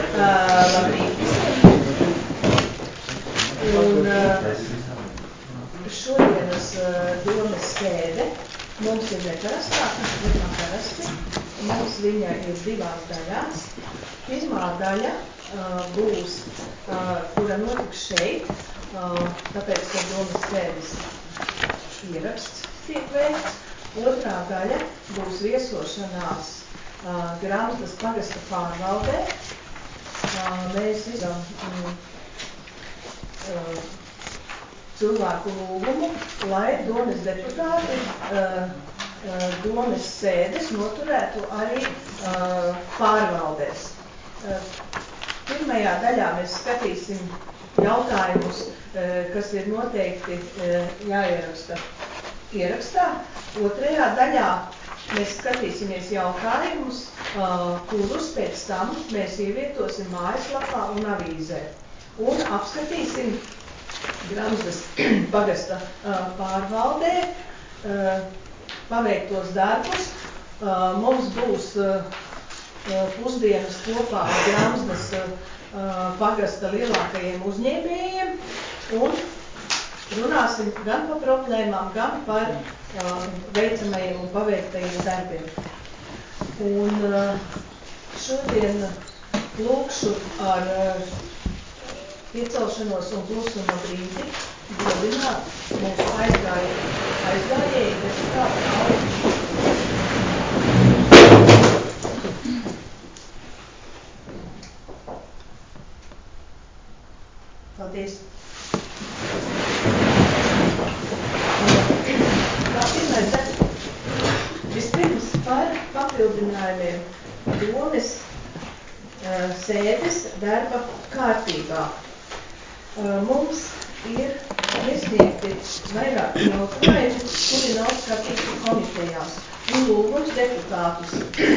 Labrīt visiem. Un šodienas domes sēde mums ir neparastāka, nekā parasti. Mums viņa ir divās daļās. Pirmā daļa būs, kura notiks šeit, tāpēc, ka domes sēdes ieraksts tiek veikts. Otrā daļa būs viesošanās Gramzdas pagasta pārvaldē. Mēs izdarām cilvēku lūgumu, lai domes deputāti domes sēdes noturētu arī pārvaldēs. Pirmajā daļā mēs skatīsim jautājumus, kas ir noteikti jāieraksta ierakstā. Otrajā daļā mēs skatīsimies jautājumus, kurus pēc tam mēs ievietosim mājaslapā un avīzē. Un apskatīsim Gramzdas pagasta pārvaldē paveiktos darbus. Mums būs pusdienas kopā ar Gramzdas pagasta lielākajiem uzņēmējiem un runāsim gan par problēmām, gan par veicamajiem un paveiktajiem darbiem. Un šodien lūkšu ar piecelšanos un klusuma brīdi godināt mūsu aizgājēji deputātu Alvi. Paldies. Vispirms par papildinājumiem domes sēdes darba kārtībā. Mums ir iesniegti vairāki jautājumi, kuri nav skatīti komitejās, un lūgums deputātus.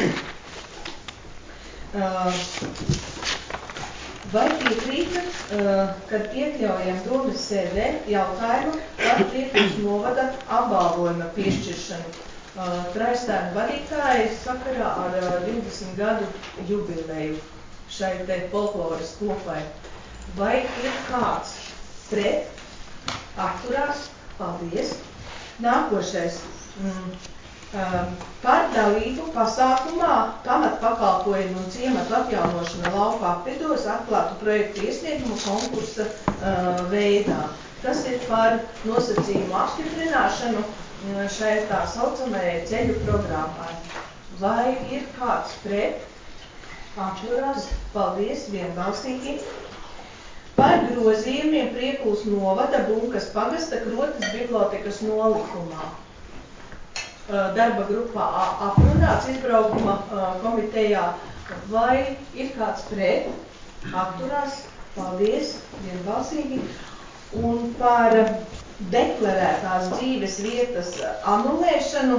Vai piekrītat, kad iekļaujam domes sēdē jautājumu par Lietuvas novada apbalvojuma piešķiršanu Traistēnu vadītāji sakarā ar 20 gadu jubileju šai te folkloras kopai? Vai ir kāds pret? Atturās? Paldies. Nākošais. Par dalību pasākumā pamatpakalpojumu un ciematu atjaunošana lauku apvidos atklātu projektu iesniegumu konkursa veidā. Tas ir par nosacījumu apstiprināšanu šai tā saucamajai ceļu programmai. Vai ir kāds pret? Atturās? Paldies, vienbalsīgi. Par grozījumiem Priekulas novada Bunkas pagasta Krotas bibliotekas nolikumā. Darba grupā aprunāts izbraukuma komitejā. Vai ir kāds pret? Atturās? Paldies, vienbalsīgi. Un par deklarētās dzīves vietas anulēšanu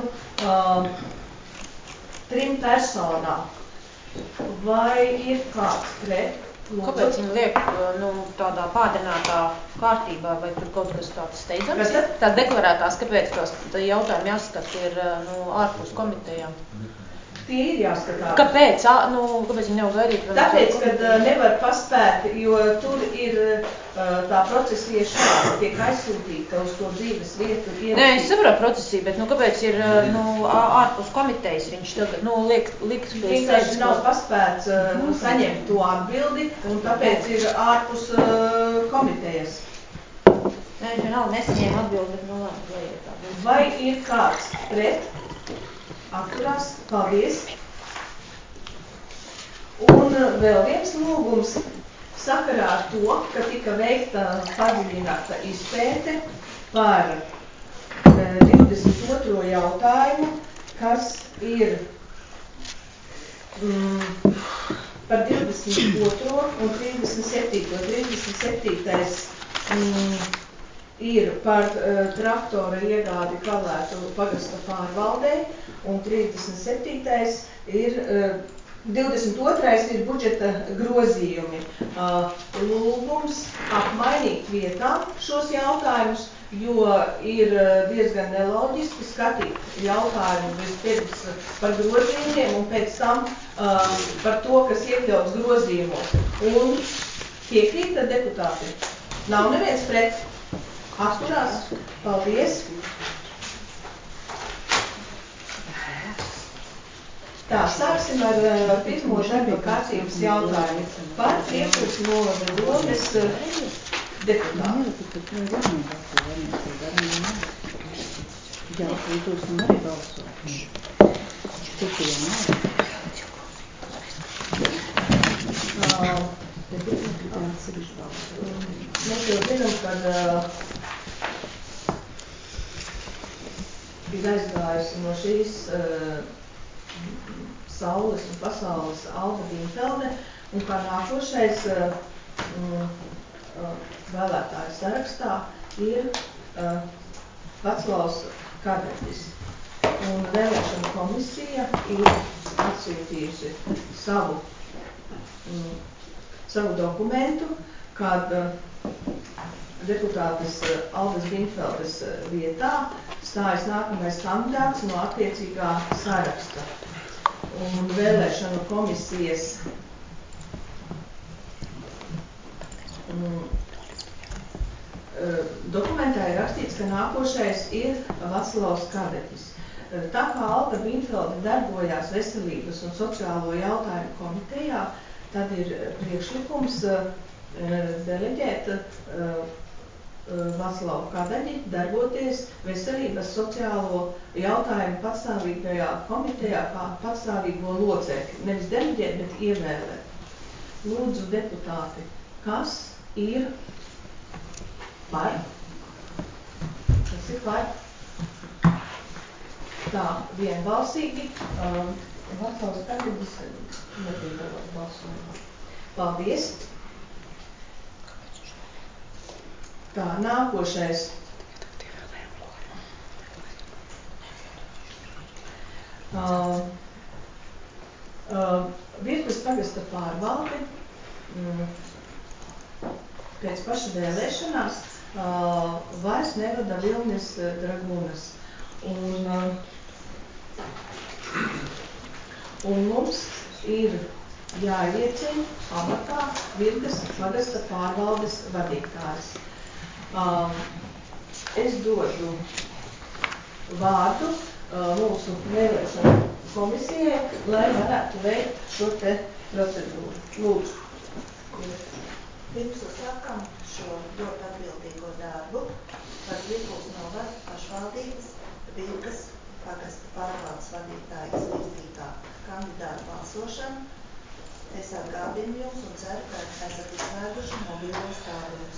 3 personām. Vai ir kāds pret? Kāpēc viņi liek tādā pātrinātā kārtībā, vai tur kaut kas tāds steidzams? Tās deklarētās, kāpēc tos jautājumi jāskat ir ārpus komitejām? Tie ir jāskatās. Kāpēc? Kāpēc viņi nav gaidīt? Tāpēc, kad nevar paspēt, jo tur ir tā procesija šāda, tiek aizsūtīta uz to dzīves vietu. Nē, es saprotu procesiju, bet kāpēc ir ārpus komitejas viņš tagad likt? Vienkārši nav paspēts saņemt to atbildi, un tāpēc ir ārpus komitejas. Nē, viņš vienalga nesaņēma atbildi, bet Vai ir kāds pret? Atturās, paldies. Un vēl viens lūgums sakarā ar to, ka tika veikta padziļināta izpēte par 22. jautājumu, kas ir par 22. un 37. 37. Ir par traktora iegādi Kalētu pagasta pārvaldē, un 37. ir 22. ir budžeta grozījumi. Lūgums apmainīt vietām šos jautājumus, jo ir diezgan neloģiski skatīt jautājumu vispirms par grozījumiem un pēc tam par to, kas iekļauts grozījumos. Un piekrīt deputāti. Nav neviens pret. Atturās. Paldies. Tā, sāksim ar pirmo darba kārtības jautājumu par Piepils novada domes deputātu. Mēs jau zinām, kad ir aizgājusi no šīs saules un pasaules Alda Ginfelde, un kā nākošais vēlētāju sarakstā ir Vaclavs Kadeģis. Un vēlēšana komisija ir atsūtījusi savu dokumentu, kad deputātes Aldas Ginfeldes vietā stājas nākamais kandidāts no attiecīgā saraksta. Un vēlēšanu komisijas dokumentā ir rakstīts, ka nākošais ir Vaclavs Kadeģis. Tā kā Alda Ginfelde darbojās veselības un sociālo jautājumu komitejā, tad ir priekšlikums deleģēt Vaclavu Kadeģi darboties veselības sociālo jautājumu patstāvīgajā komitejā kā patstāvīgo locekli. Nevis deleģēt, bet ievēlēt. Lūdzu, deputāti, kas ir par? Kas ir par? Tā, vienbalsīgi. Vaclavs Kadeģis nepiedalās balsojumā. Paldies. Tā, nākošais. Virknes pagasta pārvalde pēc paša vēlēšanās vairs nevada Vilnis Dragūnas. Un mums ir jāiecina amatā Virknes pagasta pārvaldes vadītājs. Es dodu vārdu mūsu vēlēšanu komisijai, lai varētu veikt šo te procedūru. Lūdzu. Pirms uzsākam šo ļoti atbildīgo darbu par Piepils novada pašvaldības Virknes pagasta pārvaldes vadītāja izvirzītā kandidāta balsošanu. Es atgādinu jums un ceru, ka esat izslēguši mobīlos tālruņus.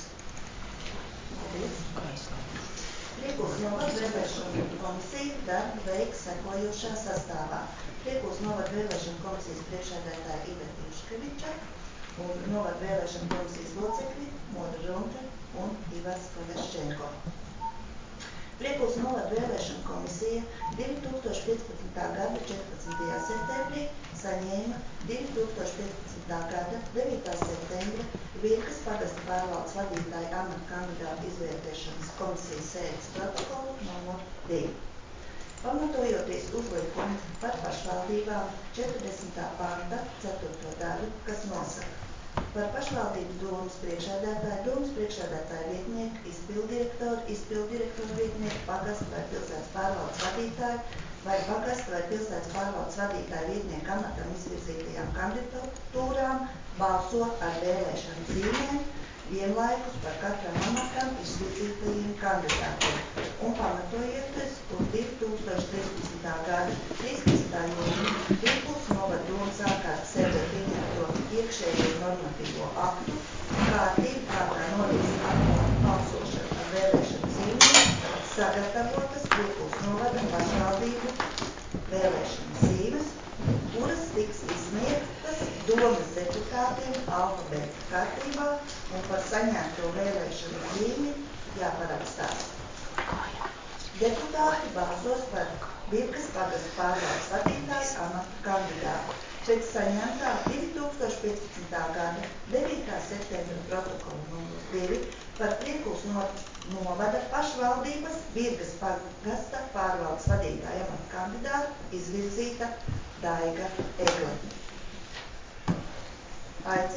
Piepils novada vēlēšanu komisija darbu veiks sekojošā sastāvā. Piepils novada vēlēšanu komisijas priekšsēdētāja Iveta Juškeviča un novada vēlēšanu komisijas locekļi Modra Runte un Ivars Koleščenko. Piepils novada vēlēšanu komisija 2015. gada 14. septembrī saņēma 2015. gada 9. septembra Virknes pagasta pārvaldes vadītāja amata kandidātu izvērtēšanas komisijas sēdes protokolu numur 2. Pamatojoties uzlikumu par pašvaldībām 40. panta 4. daļu, kas nosaka par pašvaldības domas priekšsēdētāju vietnieku, izpilddirektoru vietnieku, pagasta vai pilsētas pārvaldes vadītāju vai pagasta vai pilsētas pārvaldes vadītāju vietnieku amatam izvirzītajām kandidatūrām balso ar vēlēšanu zīmēm vienlaikus par katram amatam izvirzītajiem kandidātiem un pamatojoties uz 2013. gada 13. jūnija Piepils novada domas ārkārtas sēdē pieņemto iekšējo normatīvo aktu kārtību, kā tā notiks atklāta balsošana ar vēlēšanu zīmēm, sagatavotas Piepils novada pašvaldību vēlēšanu zīmes, kuras tiks izsniegtas domas deputātiem alfabēta kārtībā un par saņemto vēlēšanu zīmi jāparakstās. Deputāti balsos par Virknes pagasta pārvaldes vadītāju amata kandidātu pēc saņemtā 2015. gada 9. septembra protokolu numur 2 par Piepils novada pašvaldības Virknes pagasta pārvaldes vadītāju amata kandidātu izvirzīta Daiga Egle. Aicinu deputātu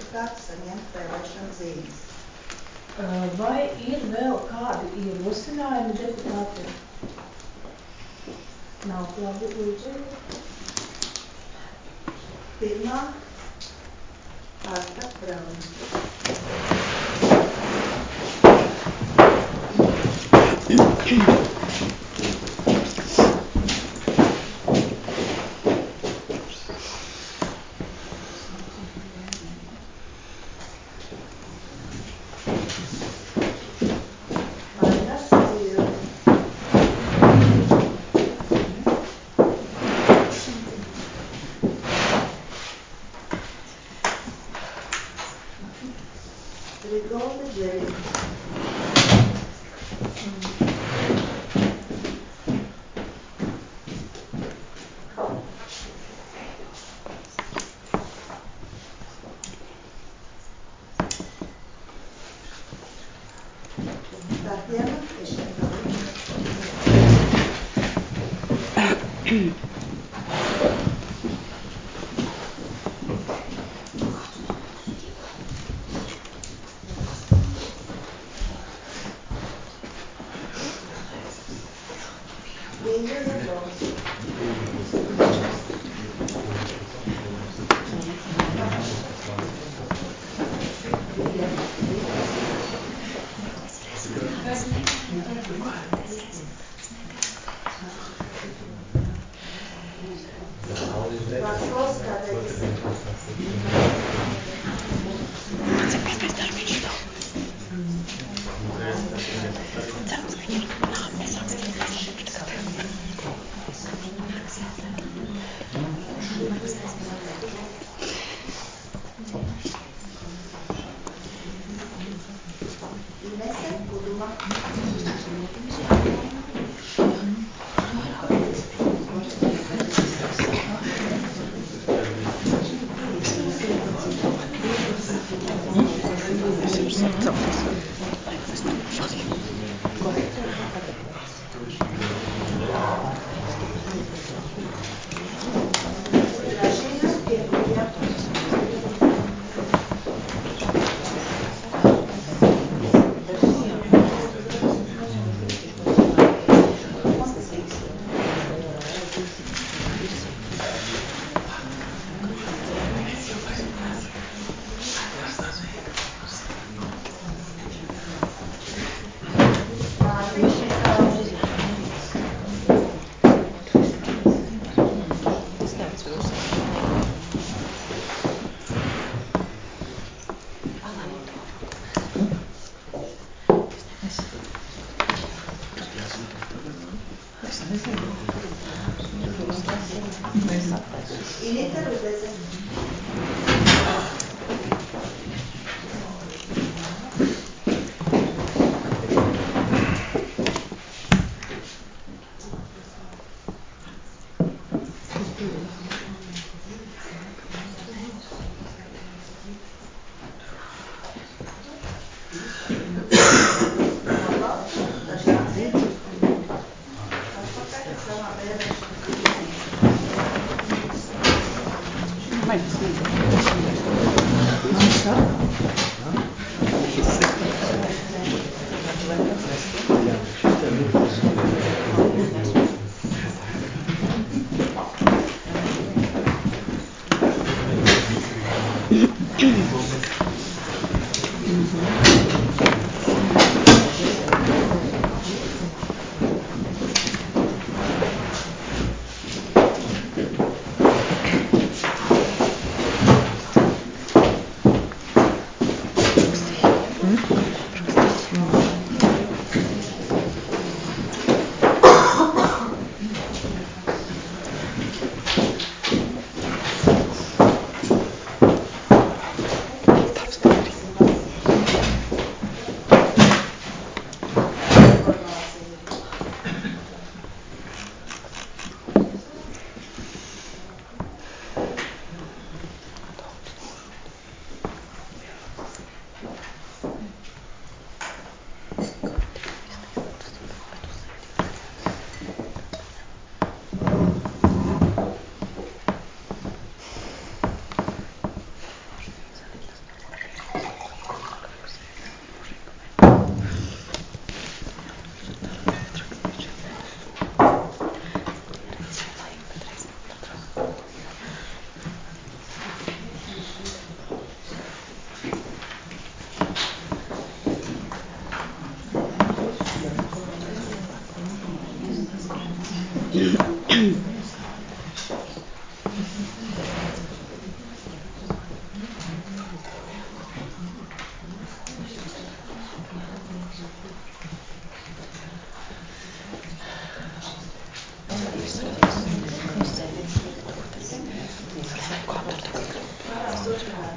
kārtu saņemt vēlēšanu zīmes. Vai ir vēl kādi ierosinājumi deputātiem? Nav labi, lūdzu. Pirmā Asta Brauna. Rigolda Džerina. Tatjana Ešendoviča. Inita Rudeze.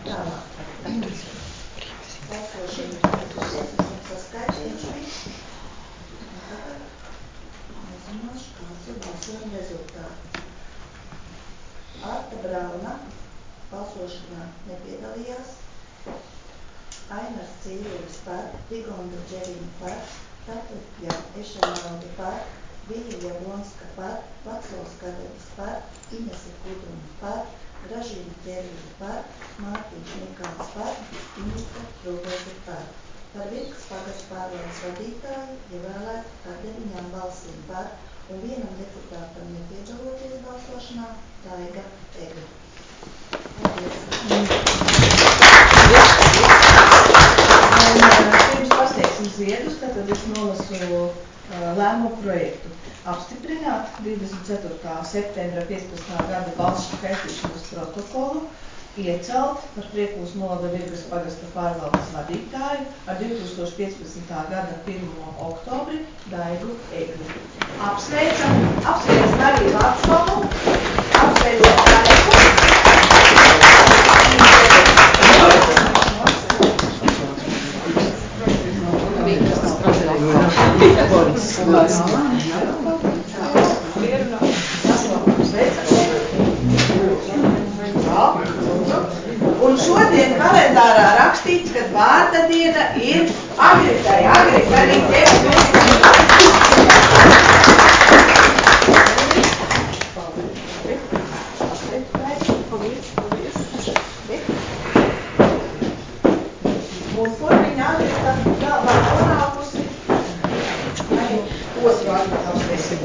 Tālāk. Balsošana 15 saskaitījuši. Tagad nezināšu, kāds ir balsojuma rezultāts. Arta Brauna balsošanā nepiedalījās. Ainars Cīrulis par, Rigonda Džeriņa par, Tatja Ešenauda par, Vija Jablonska par, Vaclavs Kadelis par, Inese Kudruna par, Gražīna Ķervīda par, Mārtiņš Mikāls par, Inita Rūbēzi par. Par Virkas pagastu pārvaldes vadītāju ievēlētu par 9 balsīm par un vienam deputātam nepiedaloties balsošanā Daiga Egli. Paldies! Pirms pasniegsim ziedus, tad es nolasu lēmumu projektu. Apstiprināt 24. septembra 15. gada balsu skaitīšanas protokolu, iecelt par Priekūs novada Virgas pagasta pārvaldes vadītāju ar 2015. gada 1. oktobri Daigu Egli. Apsveicam arī Vaclavu, apsveicam Daigu. Un šodien kalendārā rakstīts, ka vārda diena ir Agritai. Agrita arī tev. Un kur viņa Agrita vēl var nonākusi? Arī otru Agrita apsveicam.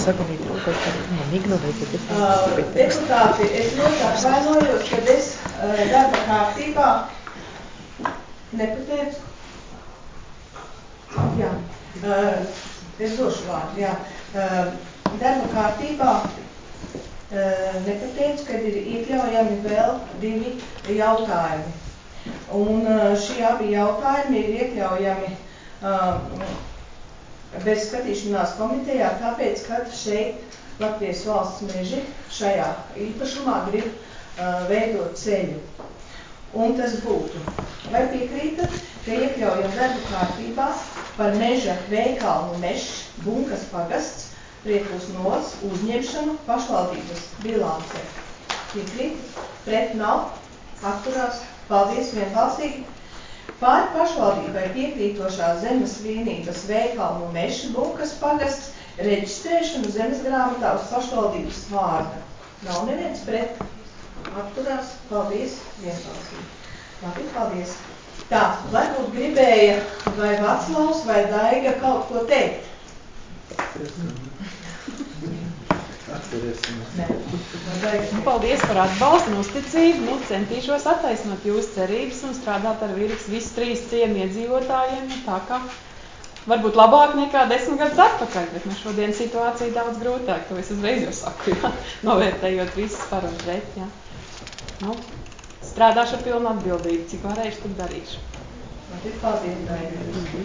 Deputāti, es ļoti atvainojos, kad es darba kārtībā nepateicu. Jā, es došu vārdu, jā. Darba kārtībā nepateicu, kad ir iekļaujami vēl 2 jautājumi. Un šie abi jautājumi ir iekļaujami bez skatīšanās komitejā, tāpēc, kad šeit Latvijas valsts meži šajā īpašumā grib veidot ceļu. Un tas būtu, vai piekrītat, ka iekļaujam darbu kārtībā par meža veikalnu Mešs, Bunkas pagasts, Priekūs novads uzņemšanu pašvaldības bilance. Piekrīt, pret nav, atturās, paldies vienbalsīgi. Pār pašvaldībai piekrītošās zemes vienības veikalnu Mešs, Bunkas pagasts, reģistrēšanu zemes grāmatā uz pašvaldības vārda. Nav neviens pret. Atturās. Paldies. Vienbalsīgi. Labi, paldies. Tā, varbūt gribēja vai Vaclavs vai Daiga kaut ko teikt. Paldies par atbalstu un uzticību. Centīšos attaisnot jūsu cerības un strādāt ar visu 3 ciemu iedzīvotājiem. Tā kā varbūt labāk nekā 10 gadus atpakaļ, bet šodien situācija daudz grūtāk. To es uzreiz jau saku, jā, novērtējot visus par un pret. Jā. Strādāšu ar pilnu atbildību, cik varēšu, tik darīšu. Labi, paldies, Daiga.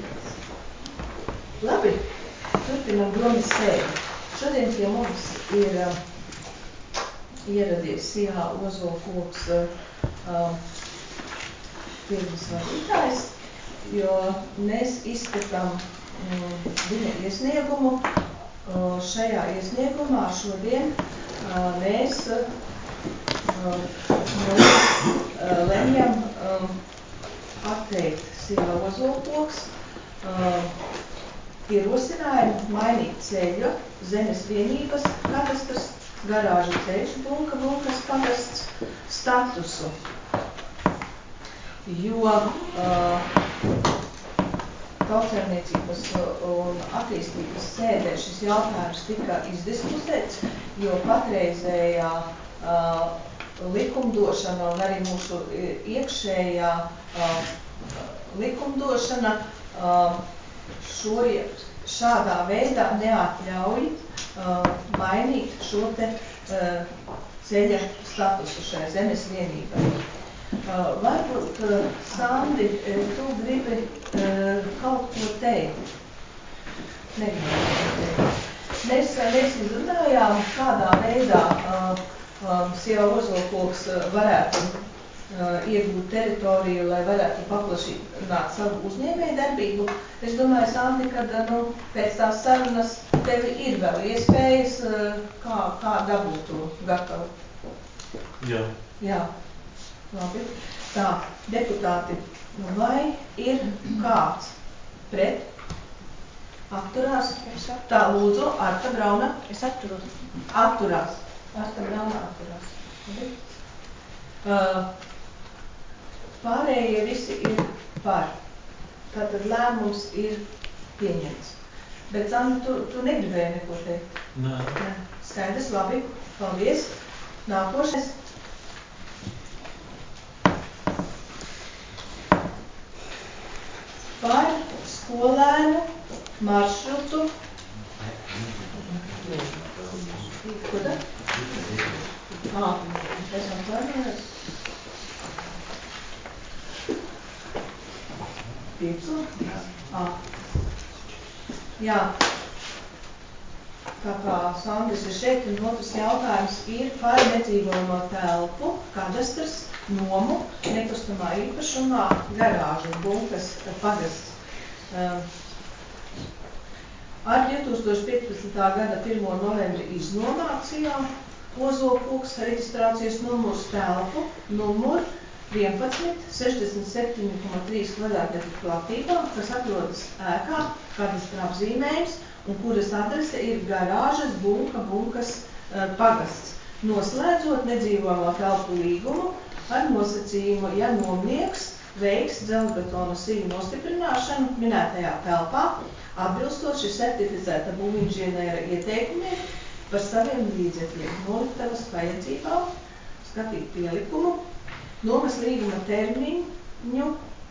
Labi, turpinam domas sēdi. Šodien pie mums ir ieradies Sijā Ozolkoks firmas vadītājs, jo mēs izskatām viņa iesniegumu. Šajā iesniegumā šodien mēs lemjam atteikt Sijā Ozolkoks ierosinājumu mainīt ceļu, zemes vienības katastrs, garāžu ceļš, Bunkas pagasts statusu. Jo Tautsēmniecības un attīstības sēdē šis jautājums tika izdiskusēts, jo patreizējā likumdošana un arī mūsu iekšējā likumdošana šādā veidā neatļauj mainīt šo te ceļa statusu šai zemes vienībai. Varbūt, Sandi, tu gribi kaut ko teikt? Mēs izrunājām, kādā veidā Sijā Ozolkoks varētu iegūt teritoriju, lai varētu paplašināt savu uzņēmēju darbību. Es domāju, Sandi, ka pēc tās sarunas tev ir vēl iespējas, kā dabūt to gatavu. Jā. Jā, labi. Tā, deputāti, vai ir kāds pret? Atturās? Tā, lūdzu, Arta Brauna. Es atturos. Atturās. Arta Brauna atturās. Labi. Pārējie visi ir par. Tātad lēmums ir pieņemts. Bet, Sandra, tu negribēji neko teikt? Nē. Skaidrs, labi. Paldies. Nākošais. Par skolēnu maršrutu. Ko da? Es atvainojos. Jā. Tā kā Sandris ir šeit, un otrs jautājums ir par nedzīvojamo telpu, kadastrs, nomu, nekustamā īpašumā, garāžu, bunkas, pagasts. Ar 2015. gada 1. novembri iznomācijā Ozolkūks reģistrācijas numurs telpu, numur 11, 67,3 kvadrātmetru platībā, kas atrodas ēkā, kadastra apzīmējums, un kuras adrese ir garāžas, bunkas pagasts, noslēdzot nedzīvojamo telpu līgumu ar nosacījumu, ja nomnieks veiks dzelzbetona sīņu nostiprināšanu minētajā telpā, atbilstoši certificēta būvinženiera ieteikumiem par saviem līdzekļiem, noliktavas vajadzībām, skatīt pielikumu, nomas līguma termiņu,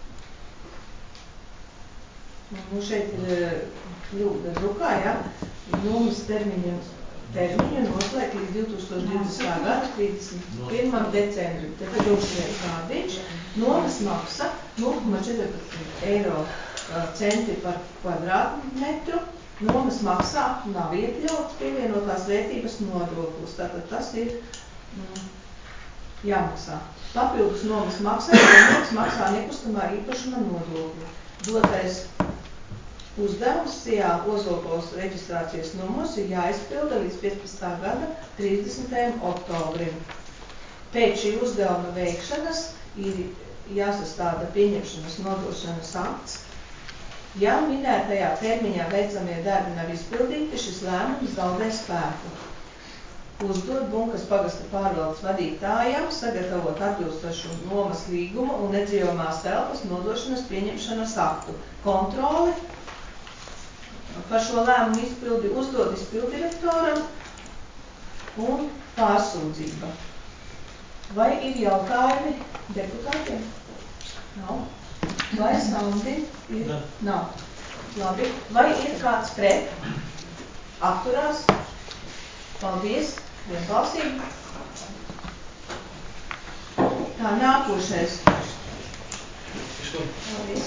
šeit ir kļūda drukā, ja, nomas termiņu noslēgt līdz 2020. gada 31. decembrim. Tad uzreiz rādīšu, nomas maksa 0,14 eiro centi par kvadrātmetru, nomas maksā nav iekļauts pievienotās vērtības nodoklis, tātad tas ir jāmaksā. Papildus nomas maksā, nomnieks maksā nekustamā īpašuma nodokli. Dotais uzdevums SIA Ozolkos reģistrācijas numurs ir jāizpilda līdz 15. gada 30. oktobrim. Pēc šī uzdevuma veikšanas ir jāsastāda pieņemšanas nodošanas akts. Ja minētajā termiņā veicamie darbi nav izpildīti, šis lēmums zaudē spēku. Uzdot bunkas pagasta pārvaldes vadītājam sagatavot atbilstošu nomas līgumu un nedzīvojamās telpas nodošanas pieņemšanas aktu. Kontroli par šo lēmumu izpildi uzdod izpildirektoram un pārsūdzība. Vai ir jautājumi deputātiem? Nav. Vai Sandi ir? Nav. Labi. Vai ir kāds pret? Atturās? Paldies. Vienbalsīgi. Tā, nākošais. Paldies.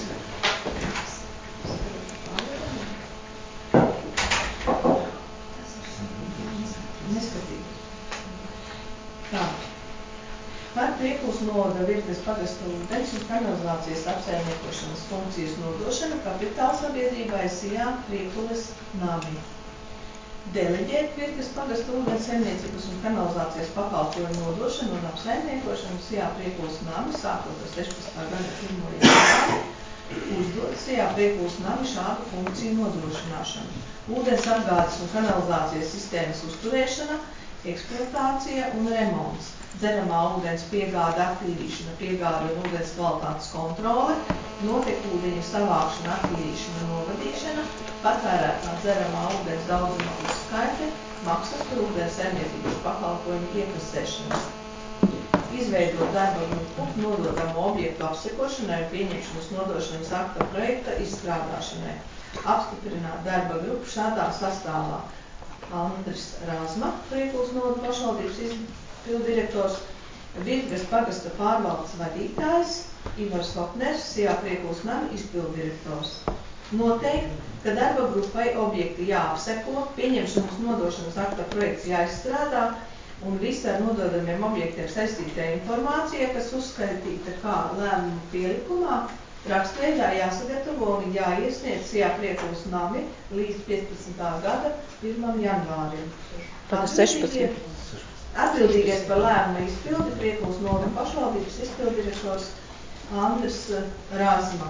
Neskatīt. Tā. Par Priekulas novada Virtes pagasta ūdens un kanalizācijas apsaimniekošanas funkcijas nodošanu kapitāla sabiedrībai SIA Priekulas nami. Deleģēt Virtes pagasta ūdens saimniecības un kanalizācijas pakalpojumu nodošanu un apsaimniekošanu SIA Priekulas nami sākot ar 16. gada 1. janvāri, uzdot SIA Priekulas nami šādu funkciju nodrošināšanu. Ūdens apgādes un kanalizācijas sistēmas uzturēšana, eksploatācija un remonts. Dzeramā ūdens piegāda, attīrīšana, piegāda un ūdens kvalitātes kontrole, notekūdeņu savākšana, attīrīšana, novadīšana, patērētā dzeramā ūdens daudzumā uzskaite, maksas par ūdens saimniecības pakalpojumu iekasēšanu. Izveidot darba grupu, nododamo objektu apsekošanai un pieņemšanas nodošanas akta projekta izstrādāšanai. Apstiprināt darba grupu šādā sastāvā. Andris Razma, Priekulas novada pašvaldības izpildirektors, Virtes pagasta pārvaldes vadītājs, Ivars Hopners, SIA Priekulas nami izpildirektors. Noteikt, ka darba grupai objekti jāapseko, pieņemšanas nodošanas akta projekts jāizstrādā un visa ar nododamiem objektiem saistītā informācija, kas uzskaitīta kā lēmuma pielikumā, rakstveidā jāsagatavo un jāiesniedz Sijā Priekulas nami līdz 15. gada 1. janvārim. Tad 16. Atbildīgais par lēmumu izpildi Priekulas novada pašvaldības izpildirektors Andris Rāzma.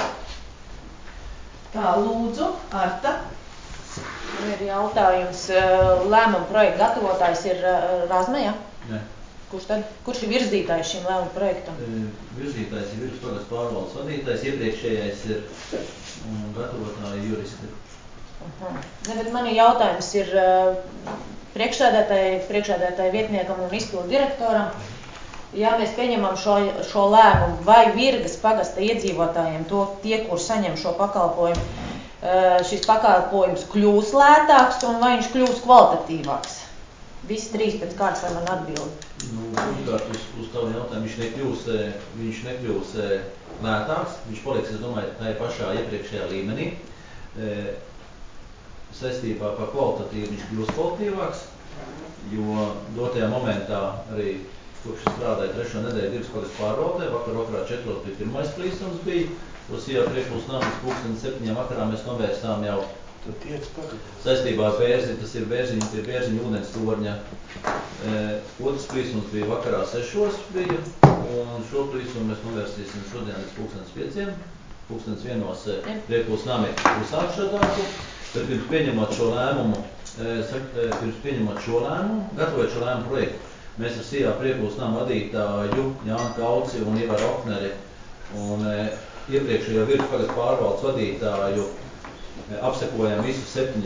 Tā, lūdzu, Arta. Ir jautājums, lēmuma projekta gatavotājs ir Rāzma, jā? Nē. Kurš tad? Kurš ir virzītājs šim lēmuma projektam? Virzītājs ir Virgas pagasts pārvaldes vadītājs, iepriekšējais ir gatavotāja juristi. Ne, bet man jautājums ir priekšsēdētāja vietniekam un izpildu direktoram. Ja mēs pieņemam šo lēmumu, vai Virgas pagasta iedzīvotājiem, tie, kur saņem šo pakalpojumu, šis pakalpojums kļūs lētāks un vai viņš kļūs kvalitatīvāks? Visi trīs pēc kārtas, lai man atbildi. Pirmkārt, uz tavu jautājumu viņš nekļūs lētāks, viņš paliks, es domāju, tā ir pašā iepriekšējā līmenī. Saistībā par kvalitatīvu viņš kļūs kvalitatīvāks, jo dotajā momentā arī kopš strādāja 3. nedēļu Virgas pagasts pārvaldē, vakarā 4. bija pirmais plīsums bija, to Sijā Priekulas namas 7. vakarā mēs novērstām jau saistībā ar Bērziņu, tas ir Bērziņu ūdens torņa. Otrs plīsums bija vakarā 6. bija, un šo plīsumu mēs novērstīsim šodien līdz 5. 1. Priekulas nami uzsāk šo darbu, bet pirms pieņemot šo lēmumu, gatavojot šo lēmumu projektu, mēs ar Sijā Priekulas namu vadītāju Jānu Kauci un Ivaru Okneri un iepriekšējo Virgas pagasta pārvaldes vadītāju apsekojam visus 7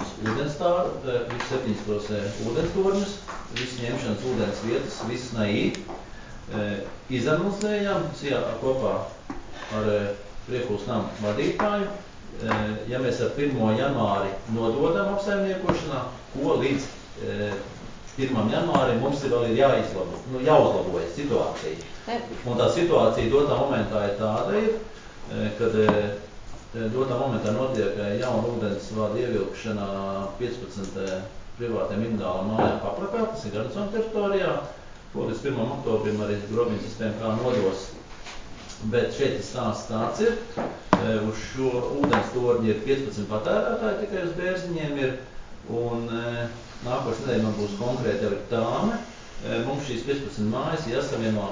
ūdenstorņus, visas ņemšanas ūdens vietas, visas NAI, izanalizējam kopā ar Priekulas namu vadītāju. Ja mēs ar 1. janvāri nododam apsaimniekošanā, ko līdz 1. janvārim mums vēl ir jāuzlabojas situācija. Un tā situācija dotā momentā ir tāda, kad dotā momentā notiek jauna ūdens vada ievilkšana 15 privātiem individuālām mājām Paplakā, tas ir garnizona teritorijā, ko līdz 1. oktobrim arī grobiņu sistēma kā nodos. Bet šeit stāsts tāds ir, uz šo ūdens torņi ir 15 patērētāji, tikai uz Bērziņiem ir, un nākošais nedēļa man būs konkrēti jau ir tāme. Mums šīs 15 mājas jāsavieno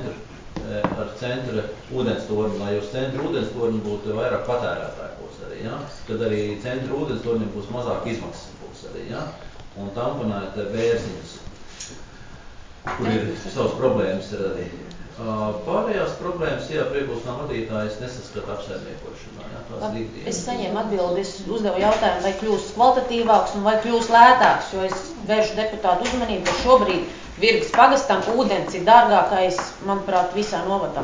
ar centra ūdens torņu, lai uz centra ūdens torņu būtu vairāk patērētāju būs arī, ja? Tad arī centra ūdens torņiem būs mazāk izmaksas būs arī, ja? Un tamponēt Bērziņus, kur ir savas problēmas ir arī. Pārējās problēmas, jā, Priekulas nama vadītājs nesaskata apsaimniekošanā, jā, tās ir ikdienas. Es saņēmu atbildi, es uzdevu jautājumu, vai kļūs kvalitatīvāks un vai kļūs lētāks, jo es vēršu deputātu uzmanību, ka šobrīd Virgas pagastam ūdens ir dārgākais, manuprāt, visā novadā.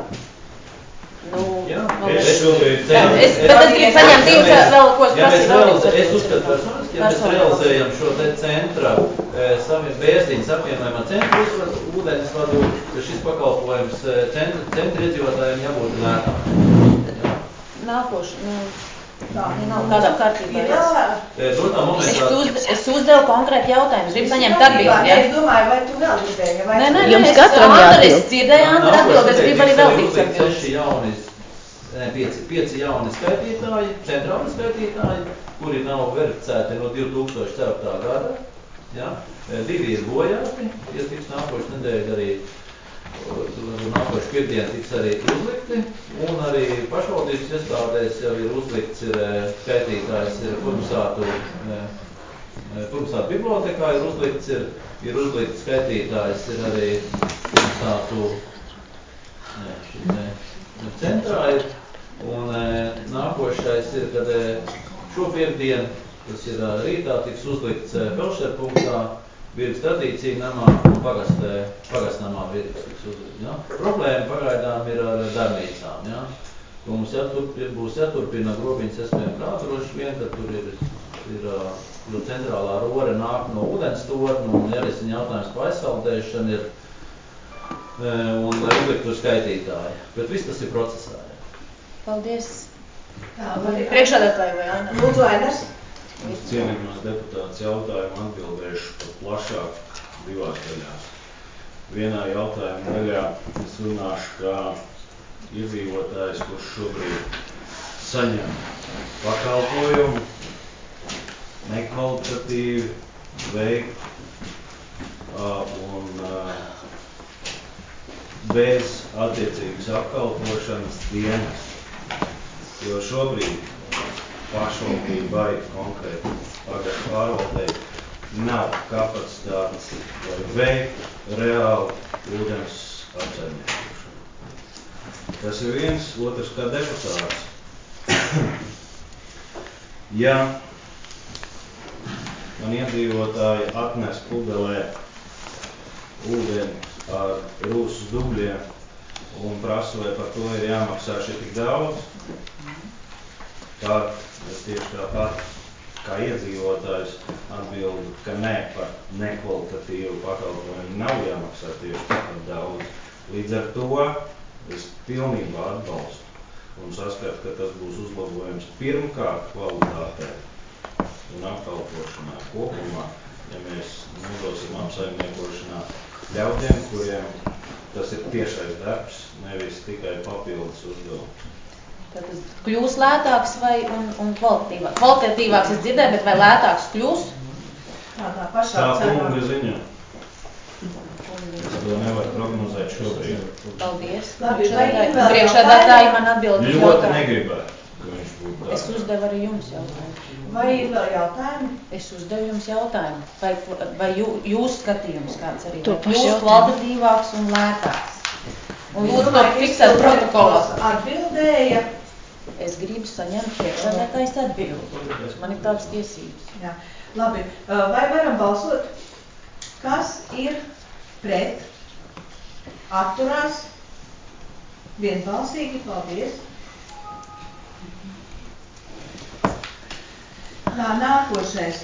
Jā, bet es gribu saņemt divas vēl, ko es prasīju. Es uzskatu personiski, ja mēs realizējam šo te centra Bērziņu savienojumā centra ūdens vadu, ka šis pakalpojums centra iedzīvotājiem jābūt lētāk. Nākoši, nav kādā kārtībā. Dotā momentā... Es uzdevu konkrēti jautājumu, es gribu saņemt atbildi. Es domāju, vai tu vēl gribēji? Nē, jums katram jāatbild. Es dzirdēju Andra atbildi, es gribu arī vēl tikt atbildi. 5 jauni skaitītāji, centrāli skaitītāji, kuri nav verificēti no 2004. gada. Ja? 2 ir bojāti, ja tiks nākošu nedēļu arī, nākošu piekdienu tiks arī uzlikti, un arī pašvaldības iestādēs jau ir uzlikts skaitītājs Kurmsātu bibliotekā, ir uzlikts skaitītājs ir arī Kurmsātu centrā ir, un nākošais ir, kad šo piekdienu, tas ir rītā, tiks uzlikts Pelšerpunktā, Virgas tradīcija namā un pagastnamā Virgas tiks uzlikt. Ja? Problēma pagaidām ir ar darbnīcām. Ja? Mums būs jāturpina grobiņas SPMK droši vien, kad tur ir centrālā rore nāk no ūdens torņa un jārisina jautājums par aizsaldēšanu ir un lai uzliktu skaitītāji. Bet viss tas ir procesā. Paldies. Priekšsēdētāji vai Aina? Lūdzu, Ainars. Uz cienījumās deputāts jautājumu atbildēšu pat plašāk 2 daļās. vienā jautājuma daļā es runāšu kā iedzīvotājs, kurš šobrīd saņem pakalpojumu, nekvalitatīvi veikt un bez attiecīgas apkalpošanas dienas. Jo šobrīd pašvaldībai konkrēti pagastu pārvaldei nav kapacitātes, lai veikt reāli ūdens apsaimniekošanu. Tas ir viens, otrs kā deputāts. Ja man iedzīvotāji atnes pudelē ūdeni ar rūsas dubļiem un prasa, vai par to ir jāmaksā šitik daudz, tad es tieši tāpat kā iedzīvotājs atbildu, ka nē, par nekvalitatīvu pakalpojumu nav jāmaksā tieši tāpat daudz. Līdz ar to es pilnībā atbalstu un saskatu, ka tas būs uzlabojums pirmkārt kvalitātē un apkalpošanā kopumā, ja mēs nodosim apsaimniekošanā ļaudiem, kuriem tas ir tiešais darbs, nevis tikai papildus uzdevums. Tad tas kļūs lētāks vai un kvalitatīvāks? Kvalitatīvāks es dzirdēju, bet vai lētāks kļūs? Tādā pašā Tā kunga ziņā. Es to nevaru prognozēt šobrīd. Paldies. Labi, vai ir vēl Priekšsēdētāji man atbild uz Ļoti jautājumu. negribētu, ka viņš būtu tā. Es uzdevu arī jums jautājumu. Vai ir vēl jautājumi? Es uzdevu jums jautājumu. Vai jūs skatījums kāds arī? To Vai pašu kļūs jautājumu. kvalitatīvāks un lētāks? Un lūdzu to fiksēt protokolā. Atbildēja. Es gribu saņemt priekšsēdētājas atbildi. Man ir tādas tiesības. Jā. Labi, vai varam balsot? Kas ir pret? Atturās? Vienbalsīgi, paldies. Tā, nākošais.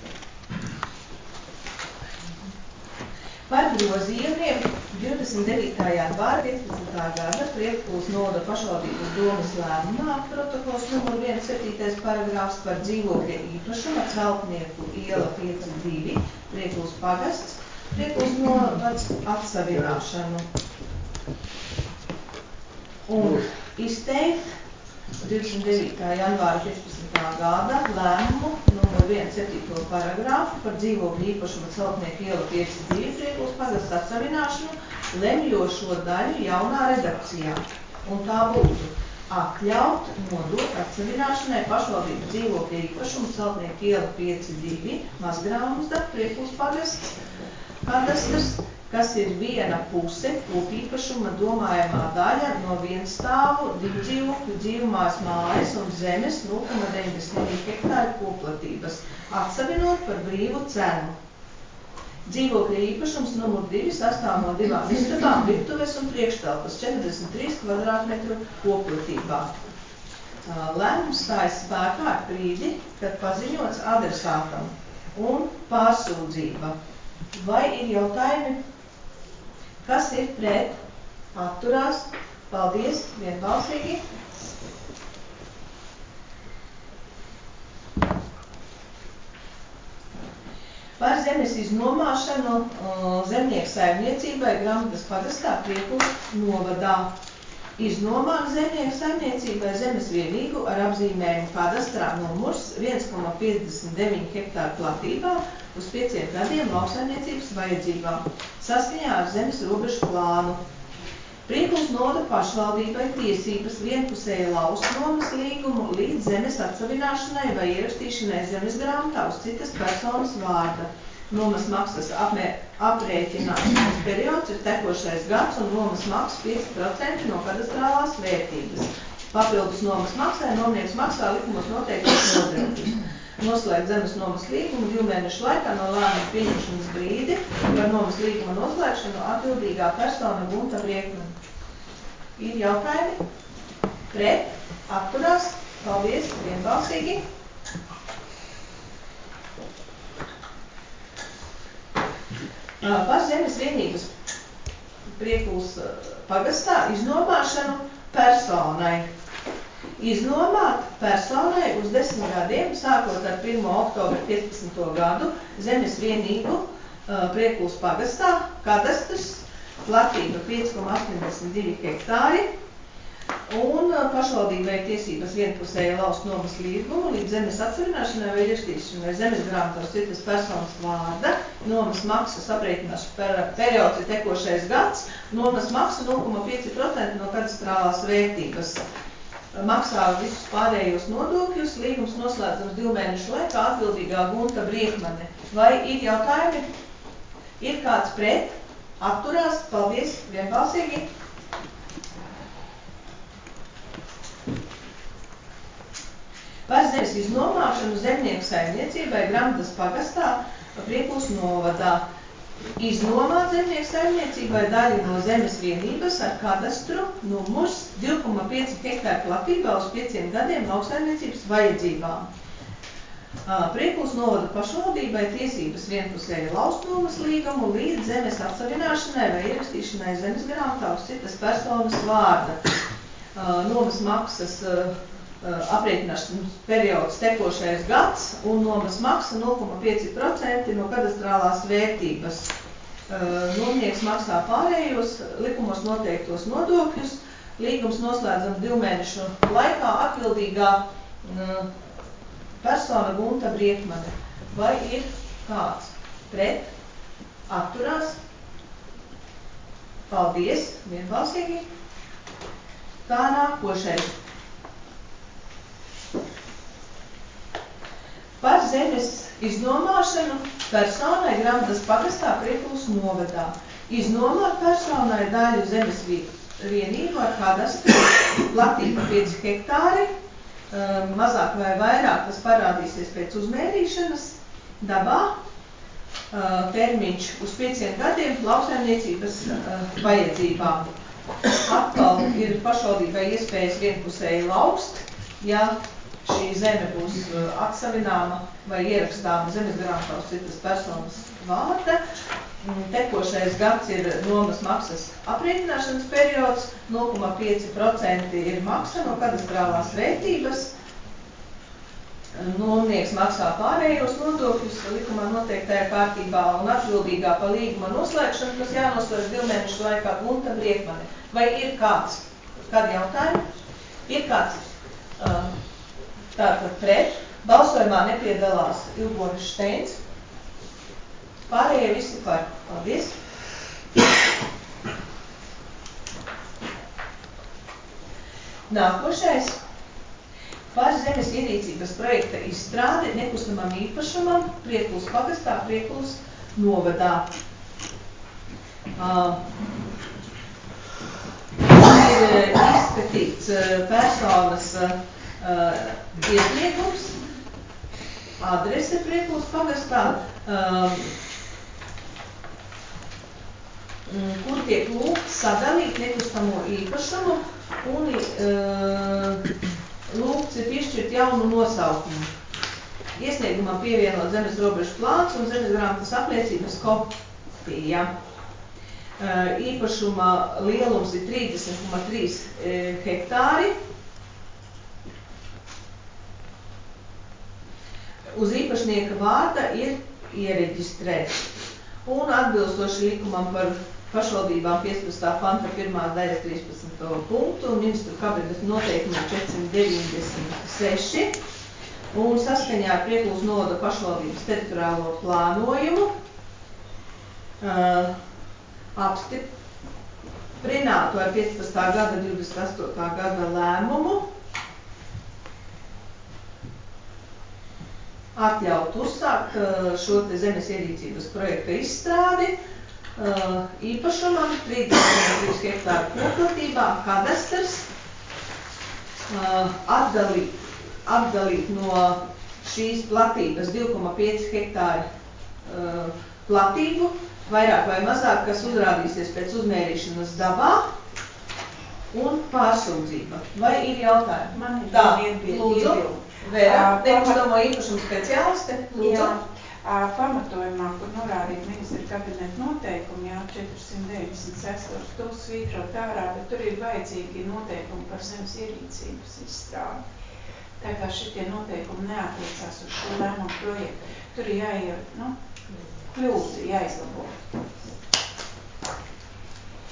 Par grozījumiem 29. janvāra 15. gada Priekšpils novada pašvaldības domes lēmumā protokols numur 1.7. paragrāfs par dzīvokļa īpašuma Celtnieku iela 5.2, Priekšpils pagasts, Priekšpils novads atsavināšanu. Un izteikt 29. janvāra 15. gada lēmumu numur 1.7. paragrāfu par dzīvokļu īpašuma Celtnieku iela 5.2 Priekšpils pagasts atsavināšanu, lemjošo daļu jaunā redakcijā. Un tā būtu atļaut nodot atsavināšanai pašvaldības dzīvokļa īpašumu Celtnieku iela 5.2 Mazgrāmsda Priekšpils pagasts kadastrs, kas ir viena puse kopīpašuma domājamā daļa no vienstāvu, divdzīvokļu dzīvumās mājas un zemes 0,92 hektāru koplatības, atsavinot par brīvu cenu. Dzīvokļa īpašums numur 2 sastāv no 2 istabām, virtuves un priekštelpas 43 kvadrātmetru koplatībā. Lēmums stājas spēkā ar brīdi, kad paziņots adresātam un pārsūdzība. Vai ir jautājumi? Kas ir pret? Atturās? Paldies, vienbalsīgi. Par zemes iznomāšanu zemnieku saimniecībai Grāmatas pagastā Priekšpils novadā. Iznomāt zemnieku saimniecībai zemes vienīgu ar apzīmējumu kadastrā numurs 1,59 hektāru platībā uz 5 gadiem lauksaimniecības vajadzībām, saskaņā ar zemes robežu plānu. Priekšpils novada pašvaldībai tiesības vienpusēja lausnomas līgumu līdz zemes atsavināšanai vai ierakstīšanai zemes grāmatā uz citas personas vārda. Nomas maksas aprēķināšanas periods ir tekošais gads un nomas maksas 5% no kadastrālās vērtības. Papildus nomas maksai nomnieks maksā likumos noteiktos nodokļus. Noslēgt zemes nomas līgumu 2 mēnešu laikā no lēmuma pieņemšanas brīdi par nomas līguma noslēgšanu atbildīgā persona Gunta Briekmane. Ir jautājumi? Pret? Atturās? Paldies, vienbalsīgi. Par zemes vienības Priekšpils pagastā iznomāšanu personai. Iznomāt personai uz 10 gadiem, sākot ar 1. oktobra 15. gadu, zemes vienību Priekšpils pagastā kadastrs platība 5,82 hektāri, un pašvaldībai tiesības vienpusēji laust nomas līgumu līdz zemes atsavināšanai vai ierakstīšanai zemes grāmatās citas personas vārda. Nomas maksas aprēķināšana periods ir tekošais gads, nomas maksa 0,5% no kadastrālās vērtības. Maksā visus pārējos nodokļus, līgums noslēdzams 2 mēnešu laikā atbildīgā Gunta Briekmane. Vai ir jautājumi? Ir kāds pret? Atturās? Paldies, vienbalsīgi. Par zemes iznomāšanu zemnieku saimniecībai Gramdas pagastā Priekūs novadā. Iznomāt zemnieku saimniecībai daļu no zemes vienības ar kadastru numurs 2,5 hektāru platībā uz 5 gadiem lauksaimniecības vajadzībām. Priekūs novada pašvaldībai tiesības vienpusēji laust nomas līgumu līdz zemes atsavināšanai vai ierakstīšanai zemes grāmatā uz citas personas vārda. Nomas maksas aprēķināšanas periods tekošais gads un nomas maksa 0,5% no kadastrālās vērtības. Nomnieks maksā pārējos likumos noteiktos nodokļus. Līgums noslēdzams 2 mēnešu laikā atbildīgā persona Gunta Briekmane. Vai ir kāds pret? Atturās? Paldies, vienbalsīgi. Tā nākošais. Par zemes iznomāšanu personai Gramdas pagastā Priekūs novadā. Iznomāt personai daļu zemes vienību ar kadastru, platība 5 hektāri, mazāk vai vairāk tas parādīsies pēc uzmērīšanas dabā, termiņš uz 5 gadiem lauksaimniecības vajadzībām. Atkal ir pašvaldībai iespējas vienpusēji laust, ja šī zeme būs atsavināma vai ierakstāma zemes grāmatā uz citas personas vārda. Tekošais gads ir nomas maksas aprēķināšanas periods, 0,5% ir maksa no kadastrālās vērtības. Nomnieks maksā pārējos nodokļus likumā noteiktajā kārtībā un atbildīgā par līguma noslēgšanu, kas jānoslēdz 2 mēnešu laikā Gunta Briekmane. Vai ir kāds? Kādi jautājumi? Ir kāds? Tātad pret. Balsojumā nepiedalās Ilgonis Šteins. Pārējie visi par. Paldies. Nākošais. Par zemes ierīcības projekta izstrādi nekustamam īpašumam Priekūs pagastā Priekūs novadā. Ir izskatīts personas iesniegums, adrese Priekūs pagastā, kur tiek lūgts sadalīt nekustamo īpašumu un lūgts ir piešķirt jaunu nosaukumu. Iesniegumam pievienot zemes robežu plāns un zemes grāmatas apliecības kopija. Īpašuma lielums ir 30,3 hektāri. Uz īpašnieka vārda ir iereģistrēts. Un atbilstoši likumam par pašvaldībām 15. panta 1. daļa 13. punktu un ministru kabineta noteikumiem 496 un saskaņā ar Priekūs novada pašvaldības teritoriālo plānojumu apstiprinātu ar 15. gada 28. gada lēmumu atļaut uzsākt šo te zemes ierīcības projekta izstrādi īpašumam 30,3 hektāru koplatībā, kadastrs, atdalīt no šīs platības 2,5 hektāru platību, vairāk vai mazāk, kas uzrādīsies pēc uzmērīšanas dabā, un pārsūdzība. Vai ir jautājumi? Man ir tā, lūdzu. Vēra, nekustamo īpašumu speciāliste, lūdzu. Pamatojumā, kur norādīt ministra kabineta noteikumi, 496, to svītrot ārā, bet tur ir vajadzīgi noteikumi par zemes ierīcības izstrādi. Tā kā šitie noteikumi neattiecās uz šo lēmumu projektu, tur ir kļūdi jāizlabo.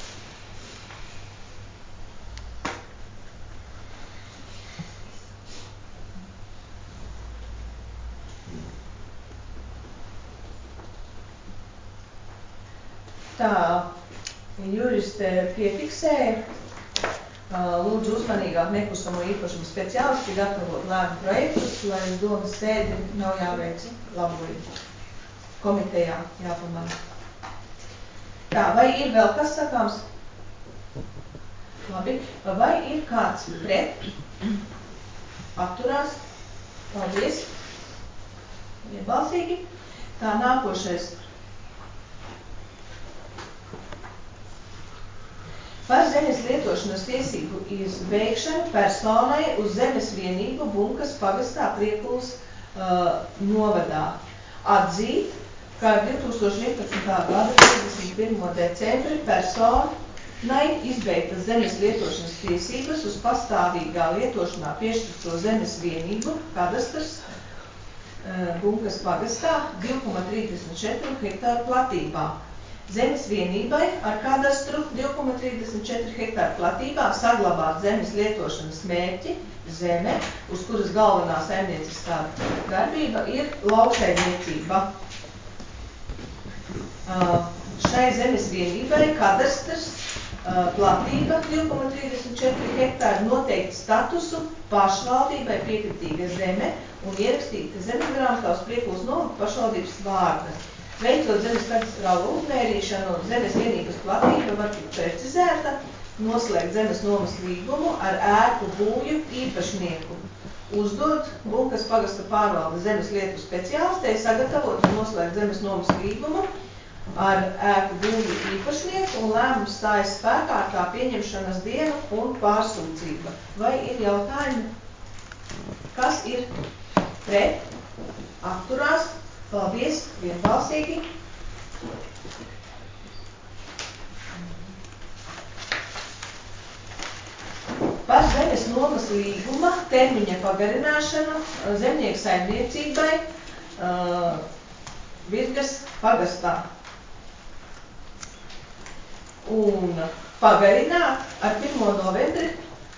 Tā juriste piefiksēja, lūdzu uzmanīgāk nekustamo īpašumu speciālisti gatavot lēmumu projektus, lai uz domas sēdi nav jāveic labojumi. Komitejā jāpamana. Tā, vai ir vēl kas sakāms? Labi. Vai ir kāds pret? Atturās? Paldies. Vienbalsīgi. Tā, nākošais. Par zemes lietošanas tiesību izbeigšanu personai uz zemes vienību Bunkas pagastā Priekulas novadā. Atzīt, ka 2011. gada 31. decembri personai izbeigtas zemes lietošanas tiesības uz pastāvīgā lietošanā piešķirto zemes vienību kadastrs Bunkas pagastā 2,34 hektāru platībā. Zemes vienībai ar kadastru 2,34 hektāru platībā saglabāt zemes lietošanas mērķi, zeme, uz kuras galvenā saimnieciskā darbība ir lauksaimniecība. Šai zemes vienībai kadastrs platība 2,34 hektāru noteikt statusu pašvaldībai piekritīga zeme un ierakstīta zemes grāmatā uz Priekulas novada pašvaldības vārda. Veicot zemes katastrālu uzmērīšanu, zemes vienības platība var tikt precizēta, noslēgt zemes nomas līgumu ar ēku būvju īpašnieku. Uzdot Bunkas pagasta pārvalde zemes lietu speciālistei sagatavot un noslēgt zemes nomas līgumu ar ēku būvju īpašnieku un lēmums stājas spēkā ar tā pieņemšanas dienu un pārsūdzība. Vai ir jautājumi? Kas ir pret? Atturās? Paldies, vienbalsīgi. Par zemes nomas līguma termiņa pagarināšanu zemnieku saimniecībai Virgas pagastā. Un pagarināt ar 1. novembri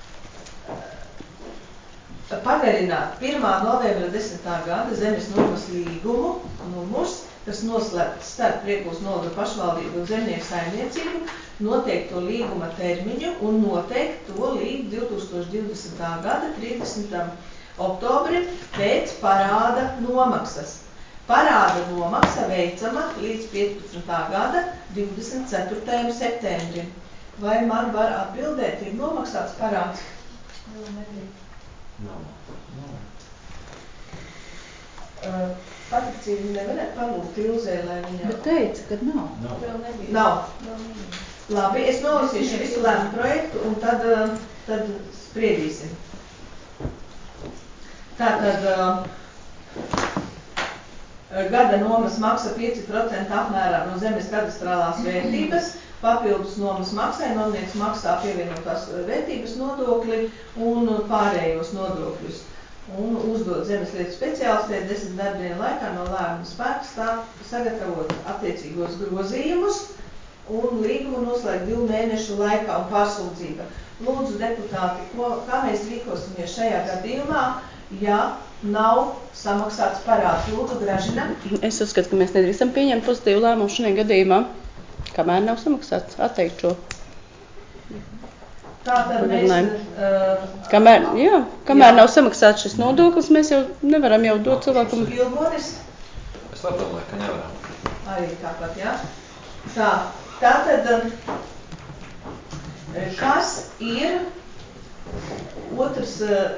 pagarināt 1. novembra 10. gada zemes nomas līgumu numurs, kas noslēgts starp Priekulas novada pašvaldību un zemnieku saimniecību, noteikt to līguma termiņu un noteikt to līdz 2020. gada 30. oktobrim pēc parāda nomaksas. Parāda nomaksa veicama līdz 15. gada 24. septembrim. Vai man var atbildēt, ir nomaksāts parāds? Patricība nevarētu palūgt Ilzē, lai viņa... Bet teica, ka nav. Vēl nebija. Nav. Labi, es nolasīšu visu lēmumu projektu un tad spriedīsim. Tātad gada nomas maksa 5% apmērā no zemes kadastrālās vērtības, papildus nomas maksai, nomnieks maksā pievienotās vērtības nodokli un pārējos nodokļus. Un uzdot zemes lietu speciālistē 10 darbdienu laikā no lēmuma spēka sagatavot attiecīgos grozījumus un līgumu noslēgt 2 mēnešu laikā un pārsūdzība. Lūdzu, deputāti, kā mēs rīkosimies šajā gadījumā, ja nav samaksāts parāds? Lūdzu, Gražina. Es uzskatu, ka mēs nedrīkstam pieņemt pozitīvu lēmumu šajā gadījumā, kamēr nav samaksāts. Atteikt šo. Tātad mēs... Kamēr nav samaksāts šis nodoklis, mēs jau nevaram jau dot cilvēkam... Ilgonis? Es domāju, ka nevaram. Arī tāpat, jā. Tātad, kas ir otrs...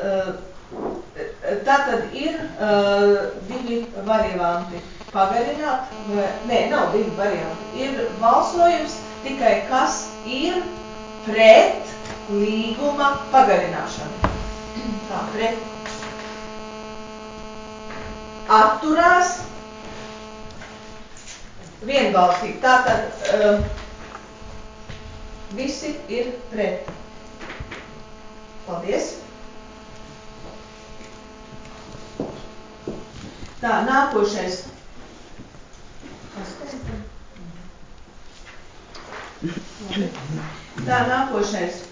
Tātad ir 2 varianti. Pagarināt, nav 2 varianti. Ir balsojums tikai kas ir pret līguma pagarināšanu. Tā, pret. Atturās. Vienbalsīgi. Tātad visi ir pret. Paldies. Tā, nākošais. Tā, nākošais.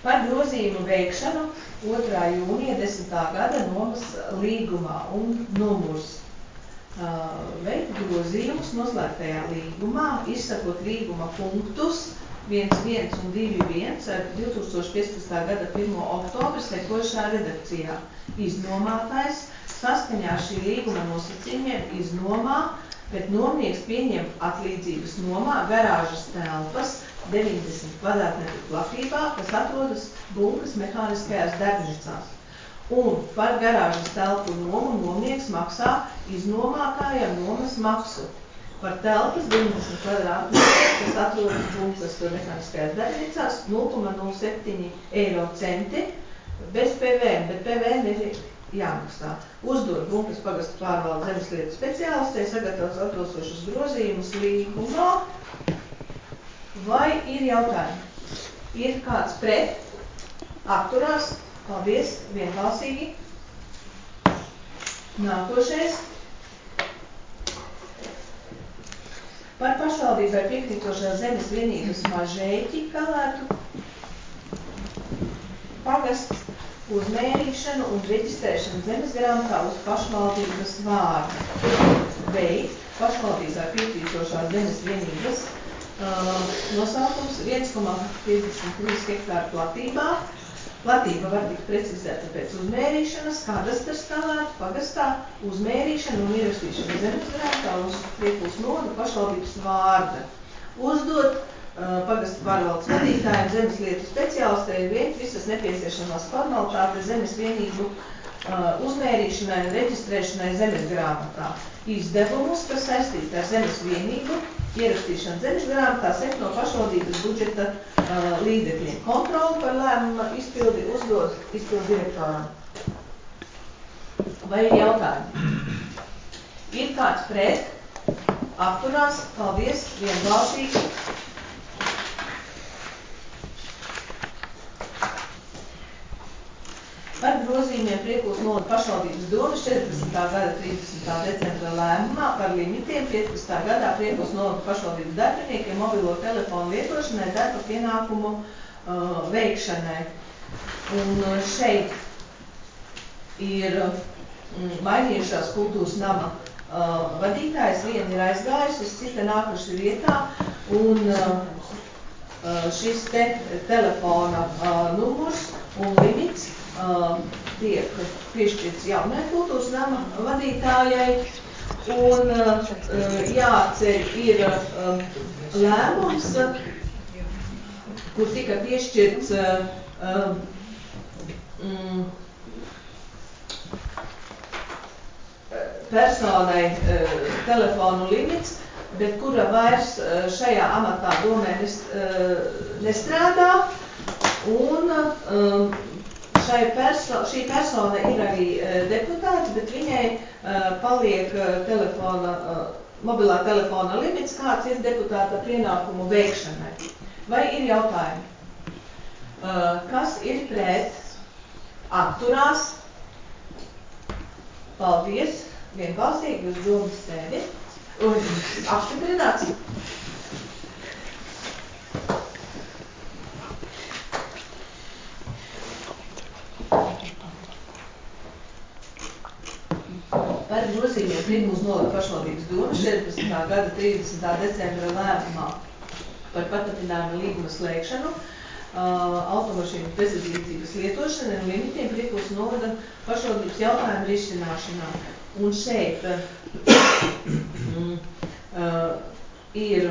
par grozījumu veikšanu 2. jūnija 10. gada nomas līgumā un numurs. Veikt grozījumus noslēgtajā līgumā, izsakot līguma punktus 1.1 un 2.1 ar 2015. gada 1. oktobra sekojušā redakcijā. Iznomātājs saskaņā ar šī līguma nosacījumiem iznomā, bet nomnieks pieņem atlīdzības nomā garāžas telpas 90 kvadrātmetru platībā, kas atrodas Bunkas mehāniskajās darbnīcās. Un par garāžas telpu nomu nomnieks maksā iznomātājam nomas maksu. Par telpas 90 kvadrātmetru, kas atrodas Bunkas mehāniskajās darbnīcās, 0,07 eiro centi bez PVN, bet PVN ir jāmaksā. Uzdod Bunkas pagasta pārvaldes zemeslietu speciālistei sagatavos atbilstošus grozījumus līgumā. Vai ir jautājumi? Ir kāds pret? Atturās? Paldies, vienbalsīgi. Nākošais. Par pašvaldībai piekrītošās zemes vienības Mažeiķi Kalētu pagasts uzmērīšanu un reģistrēšanu zemes grāmatā uz pašvaldības vārdu. Veikt pašvaldībā piekrītošās zemes vienības nosaukums 1,53 hektāru platībā. Platība var tikt precizēta pēc uzmērīšanas, kadastras Kalētu pagastā, uzmērīšana un ierakstīšana zemes grāmatā uz priekūs nodu pašvaldības vārda. Uzdot pagasta pārvaldes vadītājiem zemeslietu speciālistei veikt visas nepieciešamās formalitātes zemes vienību uzmērīšanai un reģistrēšanai zemes grāmatā. Izdevumus, kas saistīti ar zemes vienību, ierakstīšanu zemes grāmatā sekt no pašvaldības budžeta līdzekļiem. Kontroli par lēmuma izpildi uzdod izpildu direktoram. Vai ir jautājumi? Ir kāds pret? Atturās? Paldies, vienbalsīgi. Par grozījumiem Priekūs noda pašvaldības domas 14. gada 30. decembra lēmumā par limitiem 15. gadā Priekūs noda pašvaldības darbiniekiem mobilo telefonu lietošanai darba pienākumu veikšanai. Un šeit ir mainījušās kultūras nama vadītājs, viena ir aizgājusi, uz cita nākuši vietā, un šis te telefona numurs un limits tiek piešķirts jaunai kultūras nama vadītājai, un jāceļ ir lēmums, kur tika piešķirts personai telefonu limits, bet kura vairs šajā amatā domē nestrādā, un šī persona ir arī deputāts, bet viņai paliek mobilā telefona limits, kāds ir deputāta pienākumu veikšanai. Vai ir jautājumi? Kas ir pret? Atturās? Paldies! Vienbalsīgi uz domas sēdi. Apstiprināts. Par grozījumiem Priekūs novada pašvaldības domas 14. gada 30. decembra lēmumā par patatinājumu līguma slēgšanu, automašīnu bezizglītības lietošanu un limitiem Priekūs novada pašvaldības jautājumu risināšanā. Un šeit ir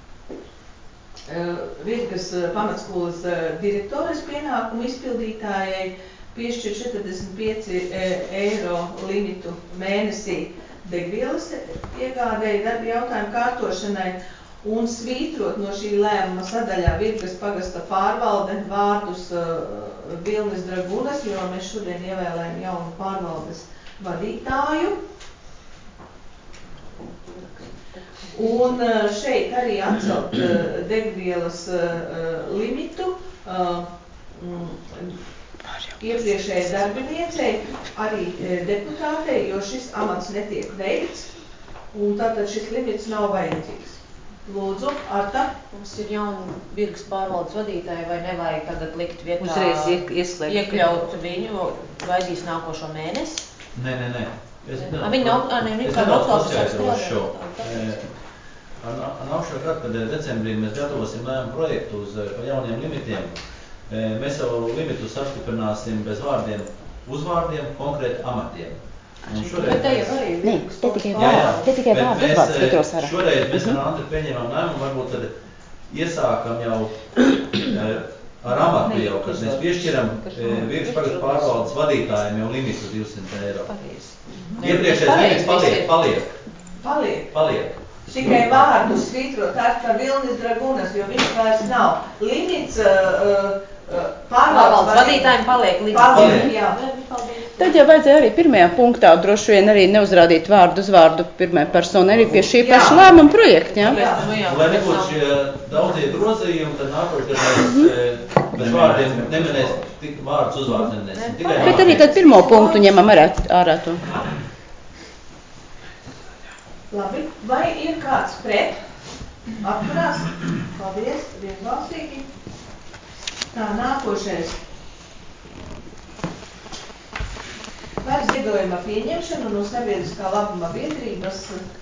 Virgas pamatskolas direktores pienākumu izpildītājai piešķir 45 eiro limitu mēnesī degvielas iegādēji darba jautājumu kārtošanai un svītrot no šī lēmuma sadaļā Virgas pagasta pārvalde vārdus Vilnis Dragunas, jo mēs šodien ievēlējam jaunu pārvaldes vadītāju. Un šeit arī atcelt degvielas limitu iepriekšējai darbiniecei, arī deputātei, jo šis amats netiek veikts, un tātad šis limits nav vajadzīgs. Lūdzu, Arta. Mums ir jauna Virgas pārvaldes vadītāja, vai nevajag tagad likt vietā Uzreiz iekļaut viņu, gaidīs nākošo mēnesi? Nē. Viņi nedaudz paskaidrošu šo. Nākošā gada, kad decembrī mēs gatavosim lēmumu projektu uz jauniem limitiem, mēs jau limitus apstiprināsim bez vārdiem, uzvārdiem, konkrēti amatiem. Bet te jau arī Virgas te tikai vārdu uzvārds Petros ārā. Šoreiz mēs ar Andri pieņēmām lēmumu, varbūt tad iesākam jau ar amatu jau, kad mēs piešķiram Virgas pagastu pārvaldes vadītājiem jau limitu 200 eiro. Iepriekšējais limits paliek. Tikai vārdu svītrot Arta Vilnis Dragunas, jo viņš vairs nav. Limits pārvaldes vadītājiem paliek limits. Jā. Tad jau vajadzēja arī pirmajā punktā droši vien arī neuzrādīt vārdu uzvārdu pirmajai personai arī pie šī paša lēmuma projekta, jā? Lai nebūtu šie daudzie grozījumi, tad nākošais mēs bez vārdiem neminēs tik vārdus uzvārdus neminēsim. Bet arī tad pirmo punktu ņemam ārā to. Labi, vai ir kāds pret? Atturās? Paldies, vienbalsīgi. Tā, nākošais. Par ziedojuma pieņemšanu no sabiedriskā labuma biedrības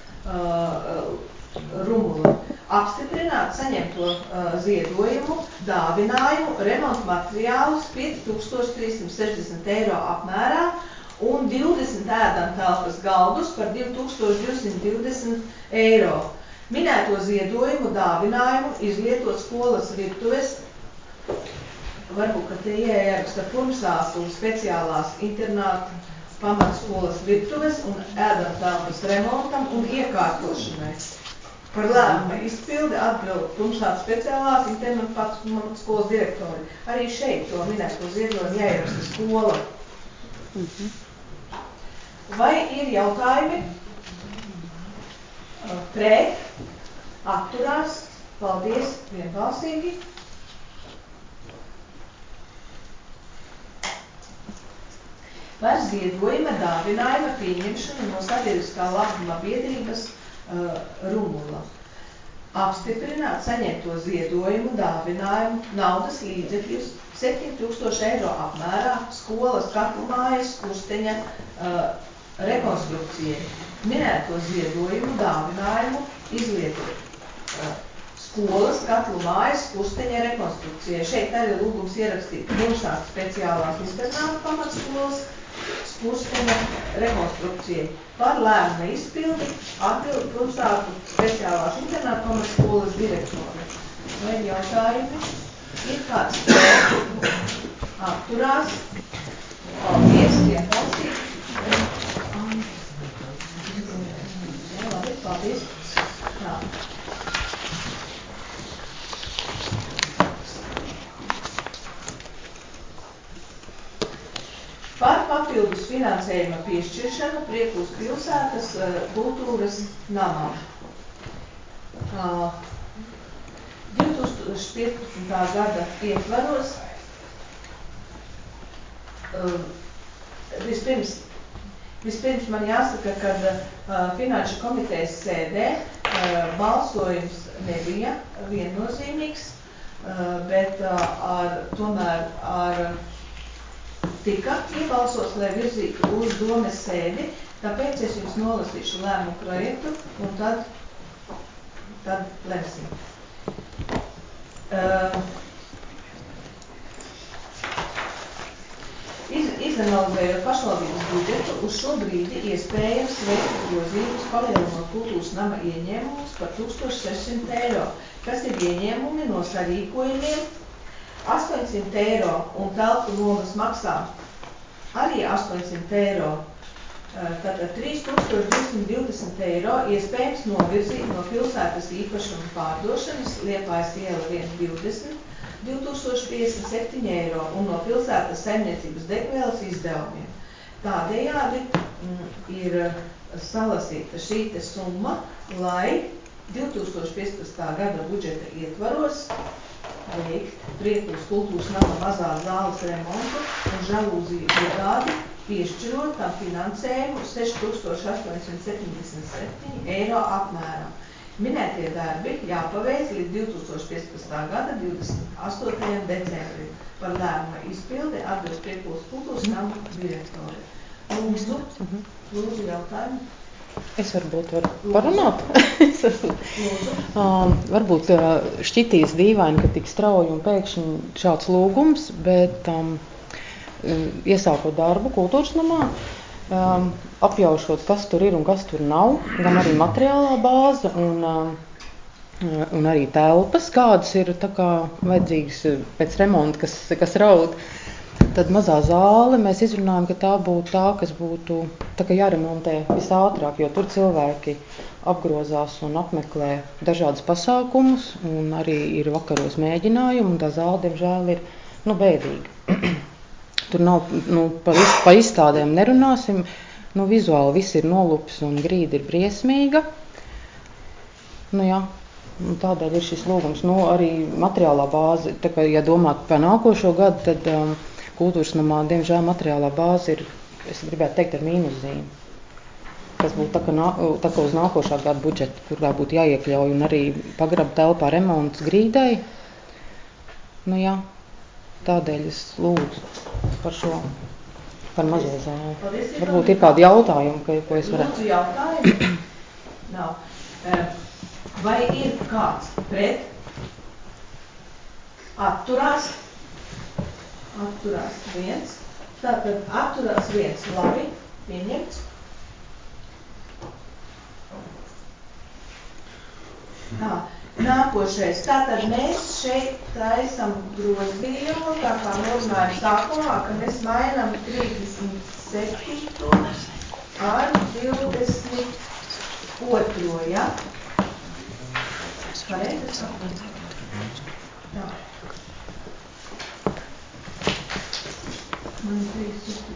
Rumula. Apstiprināt saņemto ziedojumu, dāvinājumu, remontu materiālus 5360 eiro apmērā un 20 ēdamtelpas galdus par 2220 eiro. Minēto ziedojumu, dāvinājumu izlietot skolas virtuves, varbūt, ka te ieraksta pirmsākuma speciālās internāta pamatskolas virtuves un ēdamtelpas remontam un iekārtošanai. Par lēmuma izpildi atbild pirmsākuma speciālās internāta pamatskolas direktori. Arī šeit to minēto ziedojumu jāieraksta skola. Vai ir jautājumi? Pret? Atturās? Paldies, vienbalsīgi. Par ziedojuma dāvinājuma pieņemšanu no sabiedriskā labuma biedrības Rumula. Apstiprināt saņemto ziedojumu, dāvinājumu, naudas līdzekļus 7000 eiro apmērā skolas katlumājas kursteņa rekonstrukcijai. Minēto ziedojumu, dāvinājumu izlietot skolas katlumājas kursteņa rekonstrukcijai. Šeit arī lūgums ierakstīt pirmsākuma speciālās internāta pamatskolas kursteņa rekonstrukcijai. Par lēmuma izpildi atbild pirmsākuma speciālās internāta pamatskolas direktori. Vai jautājumi? Ir kāds atturās? Paldies, vienbalsīgi. Labi, paldies. Tā. Par papildus finansējuma piešķiršanu Priekūs pilsētas kultūras namām. 2015. gada ietvaros vispirms man jāsaka, ka Finanšu komitejas sēdē balsojums nebija viennozīmīgs, bet tomēr tika iebalsots, lai virzītu uz domes sēdi, tāpēc es jums nolasīšu lēmumu projektu un tad lemsim. Izanalizējot pašvaldības budžetu, uz šo brīdi iespējams veikt grozījumus, palielinot kultūras nama ieņēmumus par 1600 eiro, kas ir ieņēmumi no sarīkojumiem 800 eiro un telpu nomas maksā arī 800 eiro. Tātad 3220 eiro iespējams novirzīt no pilsētas īpašuma pārdošanas Liepājas iela 120, 2057 eiro un no pilsētas saimniecības degvielas izdevumiem. Tādējādi ir salasīta šī summa, lai 2015. gada budžeta ietvaros veikt Priekūs kultūras nama mazās zāles remontu un žalūziju iegādi, piešķirot tam finansējumu 6877 eiro apmērā. Minētie darbi jāpaveic līdz 2015. gada 28. decembrim par lēmuma izpildi atbilst Priekulas kultūras namu direktori. Lūdzu jautājumu. Es varbūt varu parunāt. Varbūt šķitīs dīvaini, ka tik strauji un pēkšņi šāds lūgums, bet iesākot darbu kultūras namā, apjaušot, kas tur ir un kas tur nav, gan arī materiālā bāze un arī telpas, kādas ir tā kā vajadzīgas pēc remonta, kas raud. Tad mazā zāle mēs izrunājam, ka tā būtu tā, kas būtu tā kā jāremontē visātrāk, jo tur cilvēki apgrozās un apmeklē dažādas pasākumus, un arī ir vakaros mēģinājumi, un tā zāle, diemžēl, ir bēdīga. Tur nav, pa izstādēm nerunāsim, vizuāli viss ir nolupis un grīda ir briesmīga. Jā, tādēļ ir šis lūgums. Arī materiālā bāze, tā kā, ja domāt par nākošo gadu, tad kultūras namā, diemžēl, materiālā bāze ir, es gribētu teikt, ar mīnuszīmi. Kas būtu tā kā uz nākošā gada budžeta, kurā būtu jāiekļauj un arī pagraba telpā remonts grīdai. Jā. Tādēļ es lūdzu par šo, par mazo zāli. Varbūt ir kādi jautājumi, ko es varētu... Lūdzu jautājumi? Nav. Vai ir kāds pret? Atturās? Atturās viens. Tātad atturās viens. Labi, pieņemts. Tā. Nākošais. Tātad mēs šeit taisam grozījumu, tā kā norunājam sākumā, ka mēs mainam 37. ar 22. Ja? Pareizi? Tā. Man 37.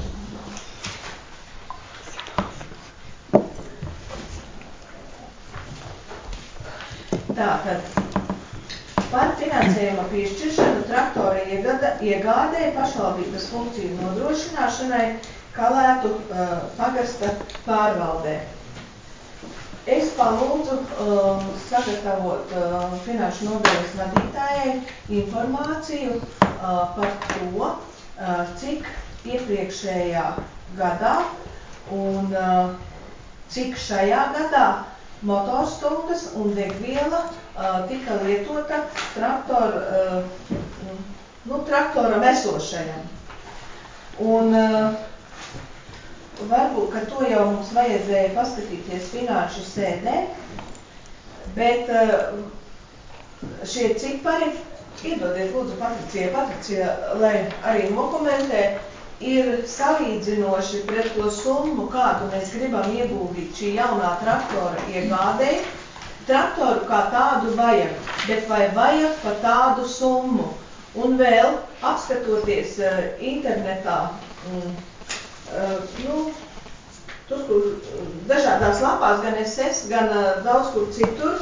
Tātad, par finansējuma piešķiršanu traktora iegādē pašvaldības funkciju nodrošināšanai Kalētu pagasta pārvaldē. Es palūdzu sagatavot finanšu nodaļas vadītājai informāciju par to, cik iepriekšējā gadā un cik šajā gadā motorstundas un degviela tika lietota traktoram esošajam. Un varbūt, ka to jau mums vajadzēja paskatīties finanšu sēdē, bet šie cipari, iedodiet lūdzu Patricija, lai arī dokumentē, ir salīdzinoši pret to summu, kādu mēs gribam ieguldīt šī jaunā traktora iegādei. Traktoru kā tādu vajag, bet vai vajag pa tādu summu? Un vēl, apskatoties internetā, tur, kur dažādās lapās, gan SS, gan daudz kur citur,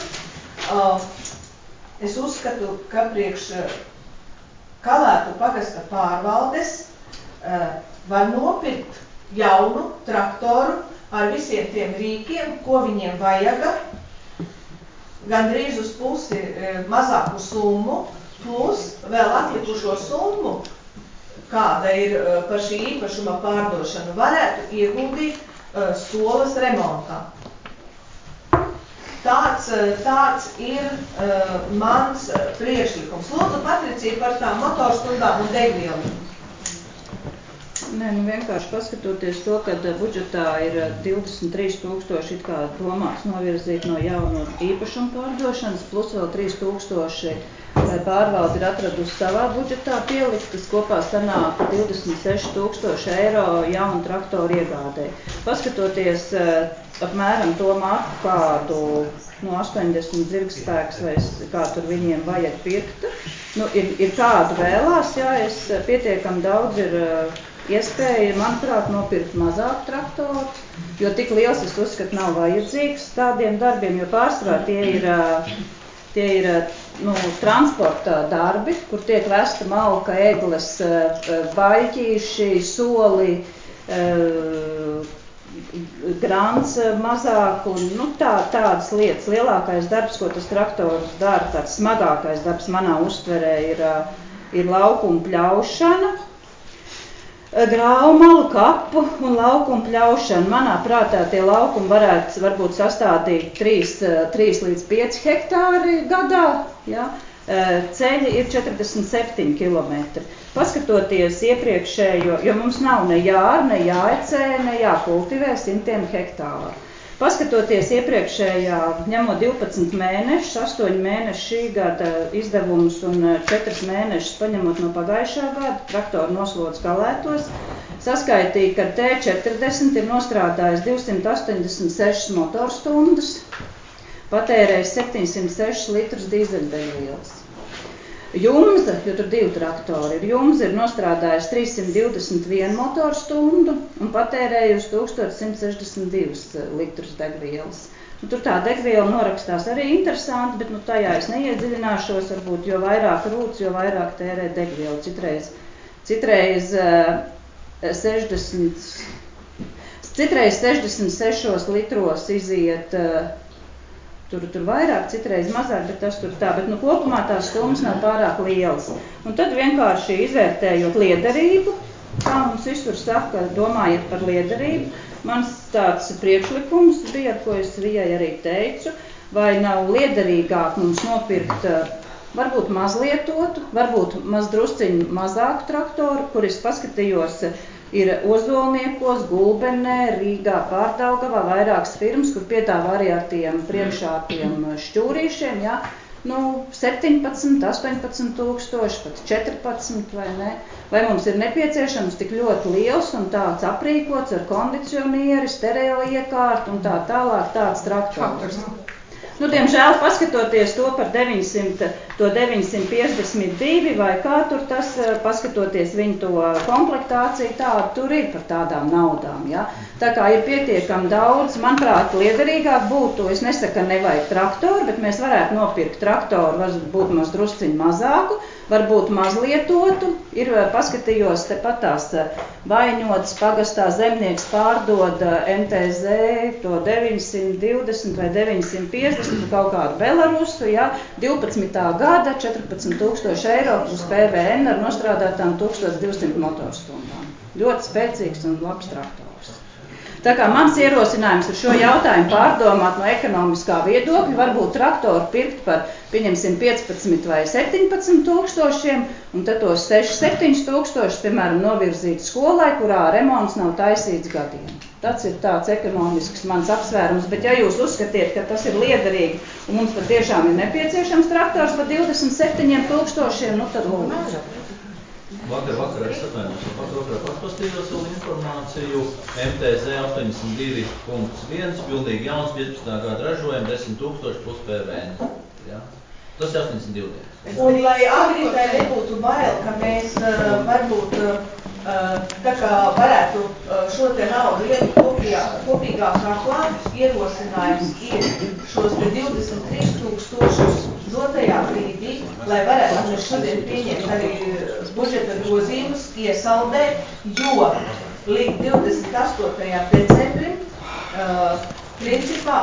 es uzskatu, ka priekš Kalētu pagasta pārvaldes var nopirkt jaunu traktoru ar visiem tiem rīkiem, ko viņiem vajaga, gandrīz uz pusi mazāku summu, plus vēl atlikušo summu, kāda ir par šī īpašuma pārdošanu, varētu ieguldīt solas remontā. Tāds ir mans priekšlikums. Lūdzu, Patricija, par tām motorstundām un degvielu. Nē, vienkārši paskatoties to, ka budžetā ir 23,000 it kā domāts novirzīt no jauno īpašumu pārdošanas, plus vēl 3,000 pārvalde ir atradusi savā budžetā pielikt, kas kopā sanāk 26,000 eiro jaunu traktoru iegādē. Paskatoties apmēram to marku, kādu 80 dzirgspēks vai kā tur viņiem vajag pirkt, ir kādu vēlās, es pietiekam daudz ir iespēja, manuprāt, nopirkt mazāk traktoru, jo tik liels es uzskatu nav vajadzīgs tādiem darbiem, jo pārsvarā tie ir transporta darbi, kur tiek vesta malka, egles, baļķīši, soli, grants mazāk un tādas lietas. Lielākais darbs, ko tas traktors dara, tāds smagākais darbs manā uztverē ir laukuma pļaušana, graumalu, kapu un laukumu pļaušanu. Manā prātā tie laukumi varētu varbūt sastādīt 3 līdz 5 hektāri gadā. Ja? Ceļi ir 47 kilometri. Paskatoties iepriekšējo, jo mums nav ne jār, ne jāecē, ne jākultivē 100 hektāru. Paskatoties iepriekšējā, ņemot 12 mēnešus, 8 mēnešus šī gada izdevumus un 4 mēnešus paņemot no pagājušā gada, traktoru noslodzes galētos, saskaitīja, ka T40 ir nostrādājis 286 motorstundas, patērējis 706 litrus dīzeļdegvielas. Jumza, jo tur 2 traktori ir, Jumza ir nostrādājis 321 motorstundu un patērējusi 1162 litrus degvielas. Tur tā degviela norakstās arī interesanti, bet tajā es neiedziļināšos, varbūt jo vairāk rūc, jo vairāk tērē degvielu. Citreiz 66 litros iziet tur vairāk, citreiz mazāk, bet tas tur tā. Bet kopumā tās summas nav pārāk lielas. Un tad vienkārši izvērtējot liederību, kā mums visur saka, domājiet par liederību, mans tāds priekšlikums bija, ar ko es Vijai arī teicu, vai nav liederīgāk mums nopirkt varbūt mazlietotu, varbūt mazdrusciņu mazāku traktoru, kur es paskatījos, ir Ozolniekos, Gulbenē, Rīgā, Pārdaugavā vairākas firmas, kur piedāvā arī ar tiem priekšārtiem šķūrīšiem, ja? 17, 18 tūkstoši, pat 14, vai ne? Vai mums ir nepieciešams tik ļoti liels un tāds aprīkots ar kondicionieri, stereo iekārtu un tā tālāk tāds traktors? Diemžēl, paskatoties to par 952 vai kā tur tas, paskatoties viņu to komplektāciju, tur ir par tādām naudām. Ja? Tā kā ir pietiekami daudz, manuprāt, liederīgāk būtu, es nesaku, ka nevajag traktoru, bet mēs varētu nopirkt traktoru, varbūt maz drusciņu mazāku, varbūt mazlietotu, ir paskatījos tepat tās Vaiņotas pagastā zemnieks pārdod MTZ to 920 vai 950 kaut kādu Belarusu, ja, 12. gada 14 000 eiro plus PVN ar nostrādātām 1200 motorstundām. Ļoti spēcīgs un labs traktors. Tā kā mans ierosinājums ir šo jautājumu pārdomāt no ekonomiskā viedokļa, varbūt traktoru pirkt par, pieņemsim, 15 vai 17 tūkstošiem, un tad tos 6-7 tūkstošus, piemēram, novirzīt skolai, kurā remonts nav taisīts gadiem. Tas ir tāds ekonomisks mans apsvērums, bet ja jūs uzskatiet, ka tas ir liederīgi, un mums patiešām ir nepieciešams traktors par 27 tūkstošiem, tad lūdzu. Vakar es atvainojos, vakar paspastījos vēl informāciju, MTZ 82.1, pilnīgi jauns 15. gada ražojumi, 10 000 plus PVN. Ja? Tas ir 82 dienas. Un lai Agritai nebūtu bail, ka mēs varbūt tā kā varētu šo te naudu ielikt kopīgā kaklā, ierosinājums ir šos 23 000 dotajā brīdī, lai varētu mēs šodien pieņemt arī budžeta grozījumus, iesaldēt, jo līdz 28. decembrim principā,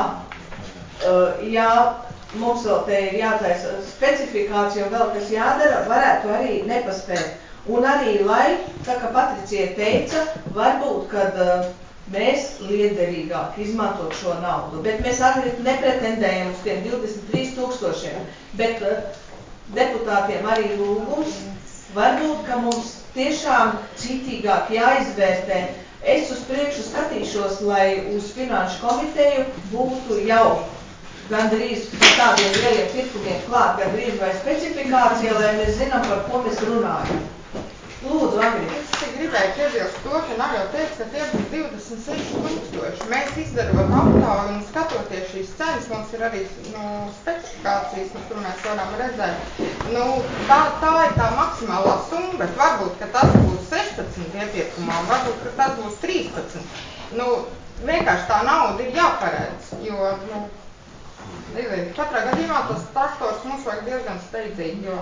ja mums vēl te ir jātaisa specifikācija un vēl kas jādara, varētu arī nepaspēt. Un arī, lai, tā kā Patricija teica, varbūt, kad mēs liederīgāk izmantot šo naudu, bet mēs arī nepretendējam uz tiem 23 000, bet deputātiem arī lūgums, varbūt, ka mums tiešām citīgāk jāizvērtē. Es uz priekšu skatīšos, lai uz finanšu komiteju būtu jau gandrīz tādiem lieliem pirkumiem klāt, gandrīz vai specifikācija, lai mēs zinām, par ko mēs runājam. Lūdzu, Agri. Es gribēju piebilst to, ka nav jau teiks, ka tie būs 26 000. Mēs izdarot aptauju un skatoties šīs cenas, mums ir arī specifikācijas, kur mēs varam redzēt. Tā ir tā maksimālā summa, bet varbūt, ka tas būs 16 iepirkumā, varbūt, ka tas būs 13. Vienkārši tā nauda ir jāparedz, jo, katrā gadījumā tas traktors mums vajag diezgan steidzīgi, jo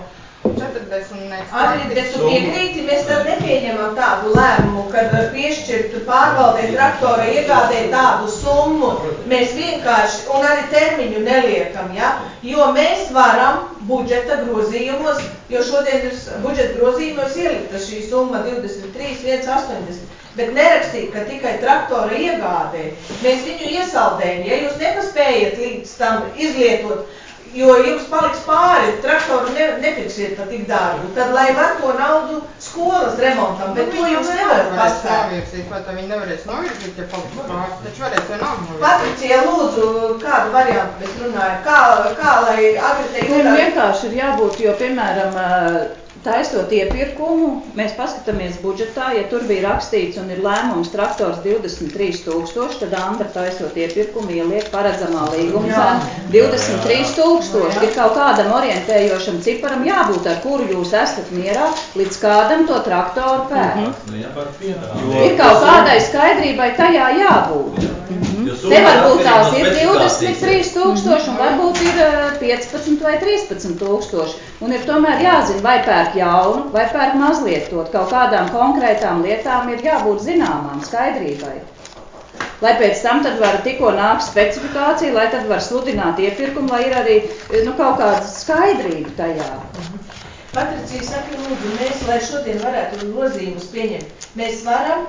40. Arī, bet tu piekrīti, mēs tad nepieņemam tādu lēmumu, kad piešķirt pārvaldē traktora iegādē tādu summu. Mēs vienkārši, un arī termiņu neliekam, ja? Jo mēs varam budžeta grozījumos, jo šodien ir budžeta grozījumos ielikta šī summa 23,180. Bet nerakstīt, ka tikai traktora iegādē. Mēs viņu iesaldējam, ja jūs nepaspējat līdz tam izlietot, jo jums paliks pāri, traktoru nepirksiet par tik dārgu, tad lai var to naudu skolas remontam, bet to jums nevarat paspēt. Vai tā viņi nevarēs novirzīt, ja paliks pāri, taču varēs to naudu novirzīt. Patricija, lūdzu, kādu variantu mēs runājam, kā lai agritē jūtā? Vienkārši ir jābūt, jo, piemēram, taisot iepirkumu, mēs paskatāmies budžetā, ja tur bija rakstīts un ir lēmums traktors 23,000, tad Andra taisot iepirkumu ieliek paredzamā līguma cena 23,000. Ir kaut kādam orientējošam ciparam jābūt, ar kuru jūs esat mierā, līdz kādam to traktoru pērk. Ir kaut kādai skaidrībai tajā jābūt. Te varbūt tās ir 23,000 un varbūt ir 15 vai 13,000. Un ir tomēr jāzina, vai pērk jaunu, vai pērk mazlietot. Kaut kādām konkrētām lietām ir jābūt zināmām skaidrībai. Lai pēc tam tad var tikko nākt specifikācija, lai tad var sludināt iepirkumu, lai ir arī kaut kāda skaidrība tajā. Patricija saka, lūdzu, mēs, lai šodien varētu grozījumus pieņemt, mēs varam,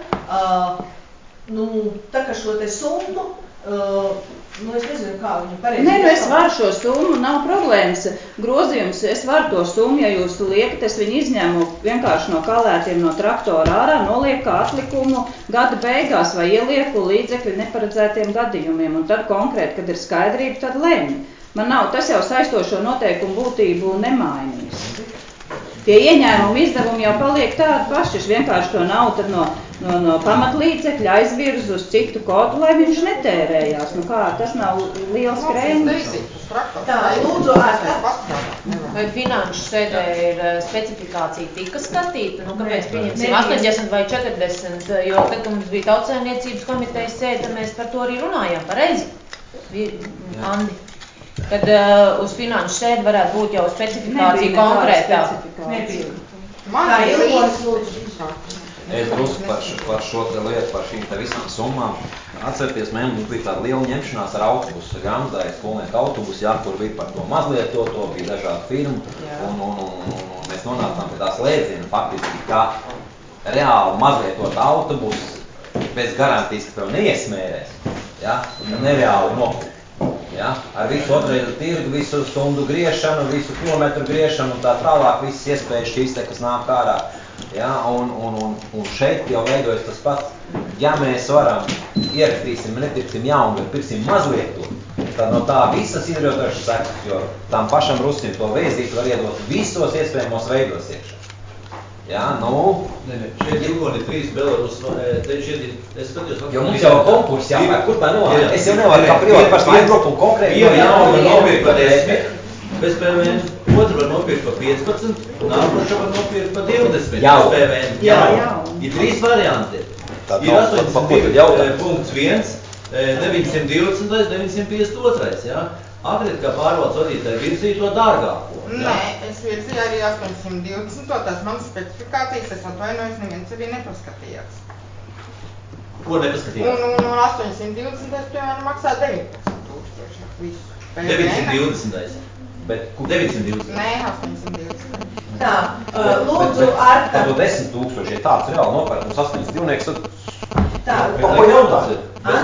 tā kā šo te summu, es nezinu, kā viņu pareizi. Es varu šo summu, nav problēmas. Grozījums, es varu to summu, ja jūs liekat, es viņu izņemu vienkārši no kalētiem no traktora ārā, nolieku kā atlikumu gada beigās vai ielieku līdzekļu neparedzētiem gadījumiem. Un tad konkrēti, kad ir skaidrība, tad lemj. Man nav, tas jau saistošo noteikumu būtību nemainīs. Tie ieņēmumi izdevumi jau paliek tādi paši, es vienkārši to naudu no pamatlīdzekļa aizvirzu uz citu kodu, lai viņš netērējās. Tas nav liels krēms. Tā, lūdzu, Vai finanšu sēdē ir specifikācija tika skatīta? Kāpēc pieņemsim 80 vai 40? Jo tad, kad mums bija Tautsēmniecības komitejas sēde, mēs par to arī runājām. Pareizi? Andi? Kad uz finanšu sēdi varētu būt jau specifikācija konkrētā. Nebija. Tā ir līdz. Es drusku par šo te lietu, par šīm te visām summām. Atcerieties, mums bija tāda liela ņemšanās ar autobusu, Gramzājas skolnieku autobusu, kur bija par to mazlietoto, bija dažādi firmu, un mēs nonācām pie tās lēdziena faktiski, ka reāli mazlietot autobusu bez garantijas, ka tev neiesmērēs, nereāli nopirkt. Ar visu otrreizu tirgu, visu stundu griešanu, visu kilometru griešanu un tā tālāk, visas iespējas šīs te, kas nāk ārā. Un šeit jau veidojas tas pats. Ja mēs varam ierakstīsim, nepirksim jaunu, bet pirksim mazlietot, tad no tā visas izrautošas sekas, jo tam pašam rusim to vēzīt var iedot visos iespējamos veidos iekšā. Šeit ilgoni 3 Belarus, es skatījos... Jo mums jau konkurss jāpēr, kur tā novāk? Es jau nevaru kā privāti personāli grupu un konkrēti... Jauna nopirkt par 10, bez PVN, otru var nopirkt par 15, nākošo var nopirkt par 20 bez PVN. Ir 3 varianti. Ir 82.1, 920, 952, Agrit, kā pārvaldes vadītāji, virzīja to dārgāko. Nē, es virzīju arī 820, tās manas specifikācijas, es atvainojos, neviens arī nepaskatījās. Ko nepaskatījās? Un 820, piemēram, maksā 19,000 visu. 920. Bet 920? Nē, 820. Tā, lūdzu, Arta. Tad 10,000, ja tāds reāli nopērkums 8 dzīvnieks, tad... Tā, ko jautāt?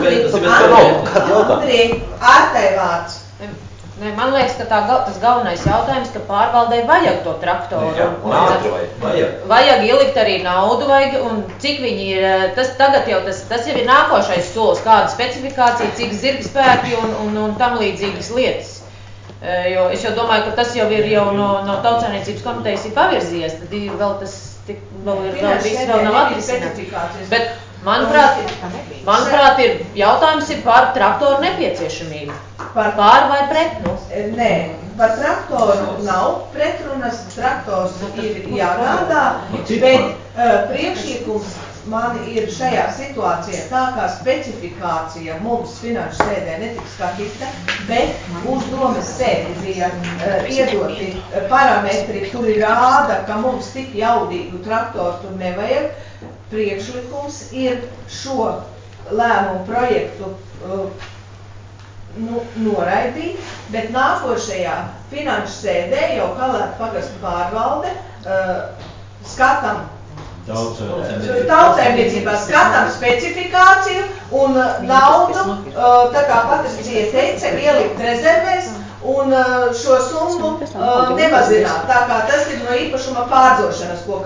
Andri, Artai vārds. Man liekas, ka tas galvenais jautājums, ka pārvaldei vajag to traktoru. Vajag ielikt arī naudu, un cik viņi ir, tas jau ir nākošais solis, kāda specifikācija, cik zirgspēki un tam līdzīgas lietas. Jo es jau domāju, ka tas jau ir no Tautsēmniecības komitejas ir pavirzījies, tad vēl tas vēl nav atrisināts. Bet manuprāt, jautājums ir par traktoru nepieciešamību. Pār vai pret? Nē, par traktoru nav pretrunas, traktors ir jāgādā, bet priekšlikums man ir šajā situācijā tā kā specifikācija mums finanšu sēdē netiks skatīta, bet uz domes sēdi bija iedoti parametri, kuri rāda, ka mums tik jaudīgu traktoru tur nevajag. Priekšlikums ir šo lēmumu projektu noraidīt, bet nākošajā finanšu sēdē jau Kalētu pagastu pārvalde skatām tautsēmniecībā skatām specifikāciju un naudu, tā kā Patricija teica, ielikt rezervēs un šo summu nemazināt. Tā kā tas ir no īpašuma pārdošanas, ko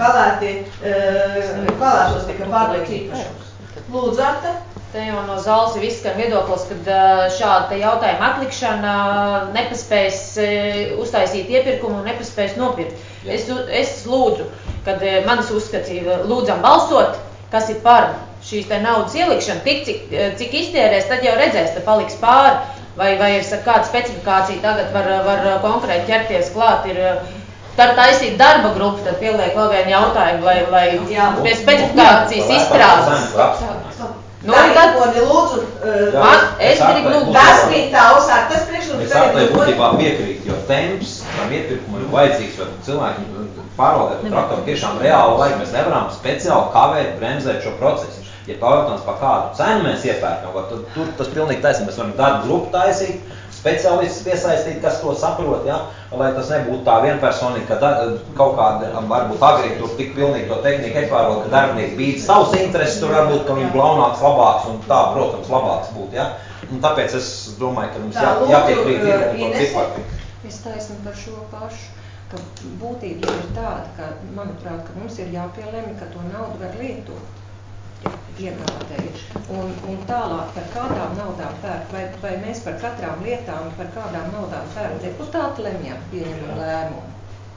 Kalētos tika pārdots īpašums. Lūdzu, Arta. Te jau no zāles ir izskan viedoklis, kad šāda te jautājuma atlikšana nepaspējas uztaisīt iepirkumu un nepaspējas nopirkt. Es lūdzu, kad manis uzskats ir lūdzam balsot, kas ir par šīs te naudas ielikšanu, tik cik iztērēs, tad jau redzēs, te paliks pāri, vai ir kāda specifikācija tagad var konkrēti ķerties klāt, ir taisīt darba grupu, tad pieliek vēl vienu jautājumu, lai pie specifikācijas izstrādes. Nu, tad, lūdzu, es gribu lūgt. Tas bija tavs ar tas priekšlikums. Es Artai būtībā piekrītu, jo temps tam iepirkumam ir vajadzīgs, jo cilvēki pārvaldē traktoru tiešām reāli vajag. Mēs nevaram speciāli kavēt, bremzēt šo procesu. Ja jautājums par kādu cenu mēs iepērkam, tad tur tas pilnīgi taisnība. Mēs varam darba grupu taisīt, speciālistus piesaistīt, kas to saprot, ja? Lai tas nebūtu tā vienpersonīgi, ka kaut kāda varbūt agri tur tik pilnīgi to tehniku ekvārot, ka darbinieks bīd savus intereses, tur varbūt, ka viņš blaunāks, labāks un tā, protams, labāks būtu, ja? Un tāpēc es domāju, ka mums jāpiekrīt ir un to ciparu. Es taisnu par šo pašu, ka būtība ir tāda, ka, manuprāt, ka mums ir jāpielēmi, ka to naudu var lietot. Iegādēji. Un tālāk par kādām naudām pērk, vai mēs par katrām lietām, par kādām naudām pērk, deputāti lemjam, pieņemam lēmumu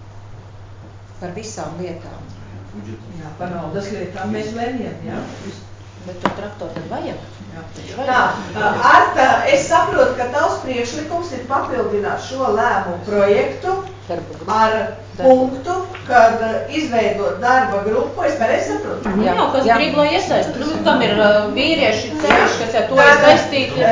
par visām lietām. Jā, par naudas lietām mēs lemjam, jā. Bet to traktoru tad vajag? Tā, Arta, es saprotu, ka tavs priekšlikums ir papildināt šo lēmumu projektu ar punktu, kad izveidot darba grupu, es pareizi saprotu? Jā, kas grib, lai iesaist. Kam ir vīrieši ceļš, kas ar to iesaistīti?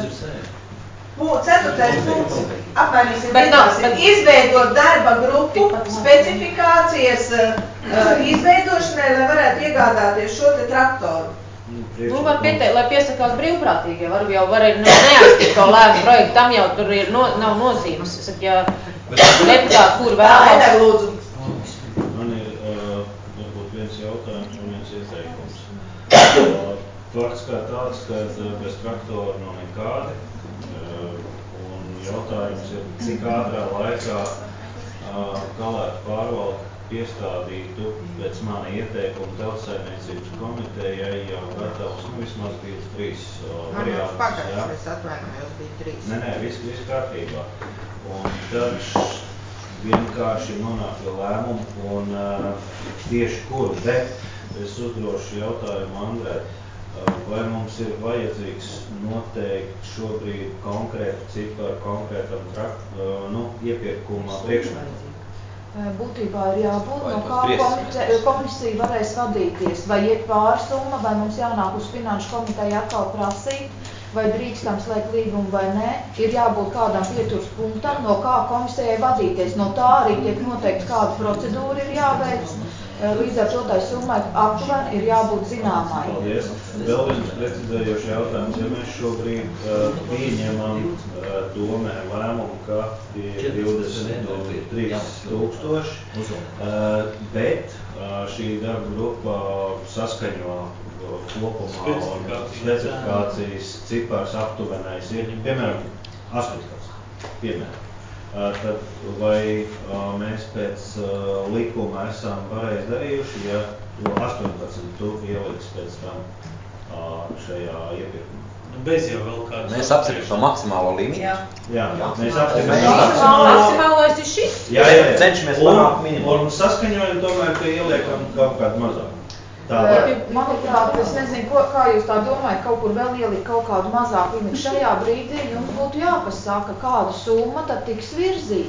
Ceturtais punkts, apmainīsim viedāsim, izveidot darba grupu specifikācijas izveidošanai, lai varētu iegādāties šo te traktoru. Nu, var pieteikt, lai piesakās brīvprātīgi, jau var neaiztikt to lēmumu projektu, tam jau tur ir nav nozīmes. Es saku, ja deputāti, kur vēlas. Man ir varbūt viens jautājums un viens ieteikums. Fakts kā tāds, ka bez traktora nav nekādi. Un jautājums ir, cik ātrā laikā Kalētu pārvalde piestādītu pēc mana ieteikuma Tautsaimniecības komitejai jau gatavs, vismaz bija 3 variantus. Pagājuši, es atvainojos, bija 3. Nē, viss kārtībā. Un tad vienkārši nonāk pie lēmumu un tieši kur, bet es uzdrošu jautājumu Andrai. Vai mums ir vajadzīgs noteikt šobrīd konkrētu ciparu konkrētam iepirkuma priekšmetam? Būtībā ir jābūt, no kā komisija varēs vadīties, vai iet pārsumma, vai mums jānāk uz finanšu komiteju atkal prasīt, vai drīkstam slēgt līgumu vai nē, ir jābūt kādam pieturas punktam, no kā komisijai vadīties. No tā arī tiek noteikts, kāda procedūra ir jāveic. Līdz ar šo tai summai aptuveni ir jābūt zināmai. Paldies. Vēl viens precizējošs jautājums. Ja mēs šobrīd pieņemam domē lēmumu, ka tie 23 000, bet šī darba grupa saskaņo kopumā un specifikācijas cipars aptuvenais ir, piemēram, 18. piemēram. Tad vai mēs pēc likuma esam pareizi darījuši, ja to 18 tu ieliks pēc tam šajā iepirkumā? Bez jau vēl kādas. Mēs apstiprinām to maksimālo limitu. Jā, mēs apstiprinām. Maksimālais ir šis? Jā. Cenšamies panākt minimumu. Un saskaņojam tomēr, ka ieliekam kaut kādu mazāku. Manuprāt, es nezinu, kā jūs tā domājat, kaut kur vēl ielikt kaut kādu mazāku limitu. Šajā brīdī jums būtu jāpasaka, kāda summa tad tiks virzīta.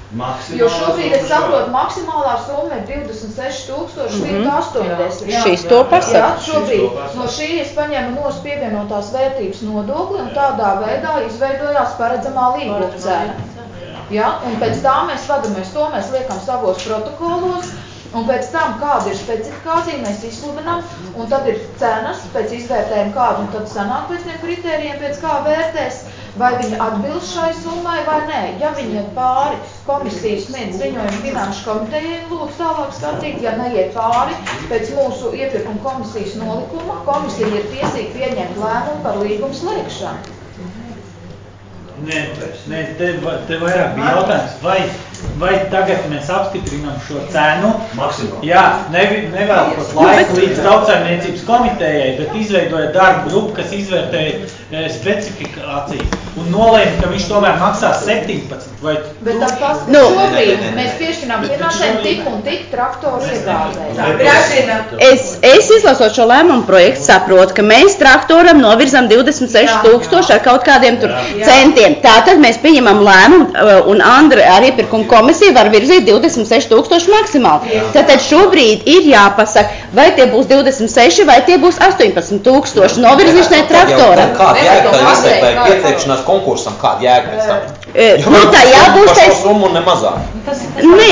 Jo šobrīd, es saprotu, maksimālā summa ir 26,180. Šis to pasaka. Jā, šobrīd no šī es paņēmu nost pievienotās vērtības nodokli un tādā veidā izveidojās paredzamā līguma cena. Ja? Un pēc tā mēs vadamies, to mēs liekam savos protokolos, un pēc tam, kāda ir specifikācija, mēs izsludinām, un tad ir cenas pēc izvērtējuma kāda, un tad sanāk pēc tiem kritērijiem, pēc kā vērtēs, vai viņi atbilst šai summai vai nē. Ja viņi iet pāri, komisijas sniedz ziņojumu finanšu komitejai, lūdzu tālāk skatīt, ja neiet pāri, pēc mūsu iepirkuma komisijas nolikuma, komisija ir tiesīga pieņemt lēmumu par līgumu slēgšanu. Nē, te vairāk bija jautājums, vai tagad mēs apstiprinām šo cenu, jā, nevēlkot laiku līdz tautsaimniecības komitejai, bet izveidojot darbu grupu, kas izvērtēja specifikācijas un nolēma, ka viņš tomēr maksās 17 vai... Bet tas šobrīd mēs piešķinām finansējumu tik un tik traktoru iegādēji. Es izlasot šo lēmumu projektu saprotu, ka mēs traktoram novirzam 26,000 ar kaut kādiem tur centiem. Tātad mēs pieņemam lēmumu un Andra ar iepirkumu komisiju var virzīt 26,000 maksimāli. Tātad šobrīd ir jāpasaka, vai tie būs 26 vai tie būs 18,000 novirzīšanai traktoram. Kāda jēga tā visai tai pieteikšanās konkursam? Kāda jēga pēc tā? Nu tā jābūt par šo summu un nemazāk. Nē.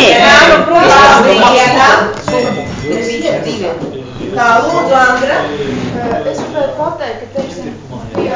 Tā lūdzu, Andra. Es gribētu pateikt, ka teiksim, pie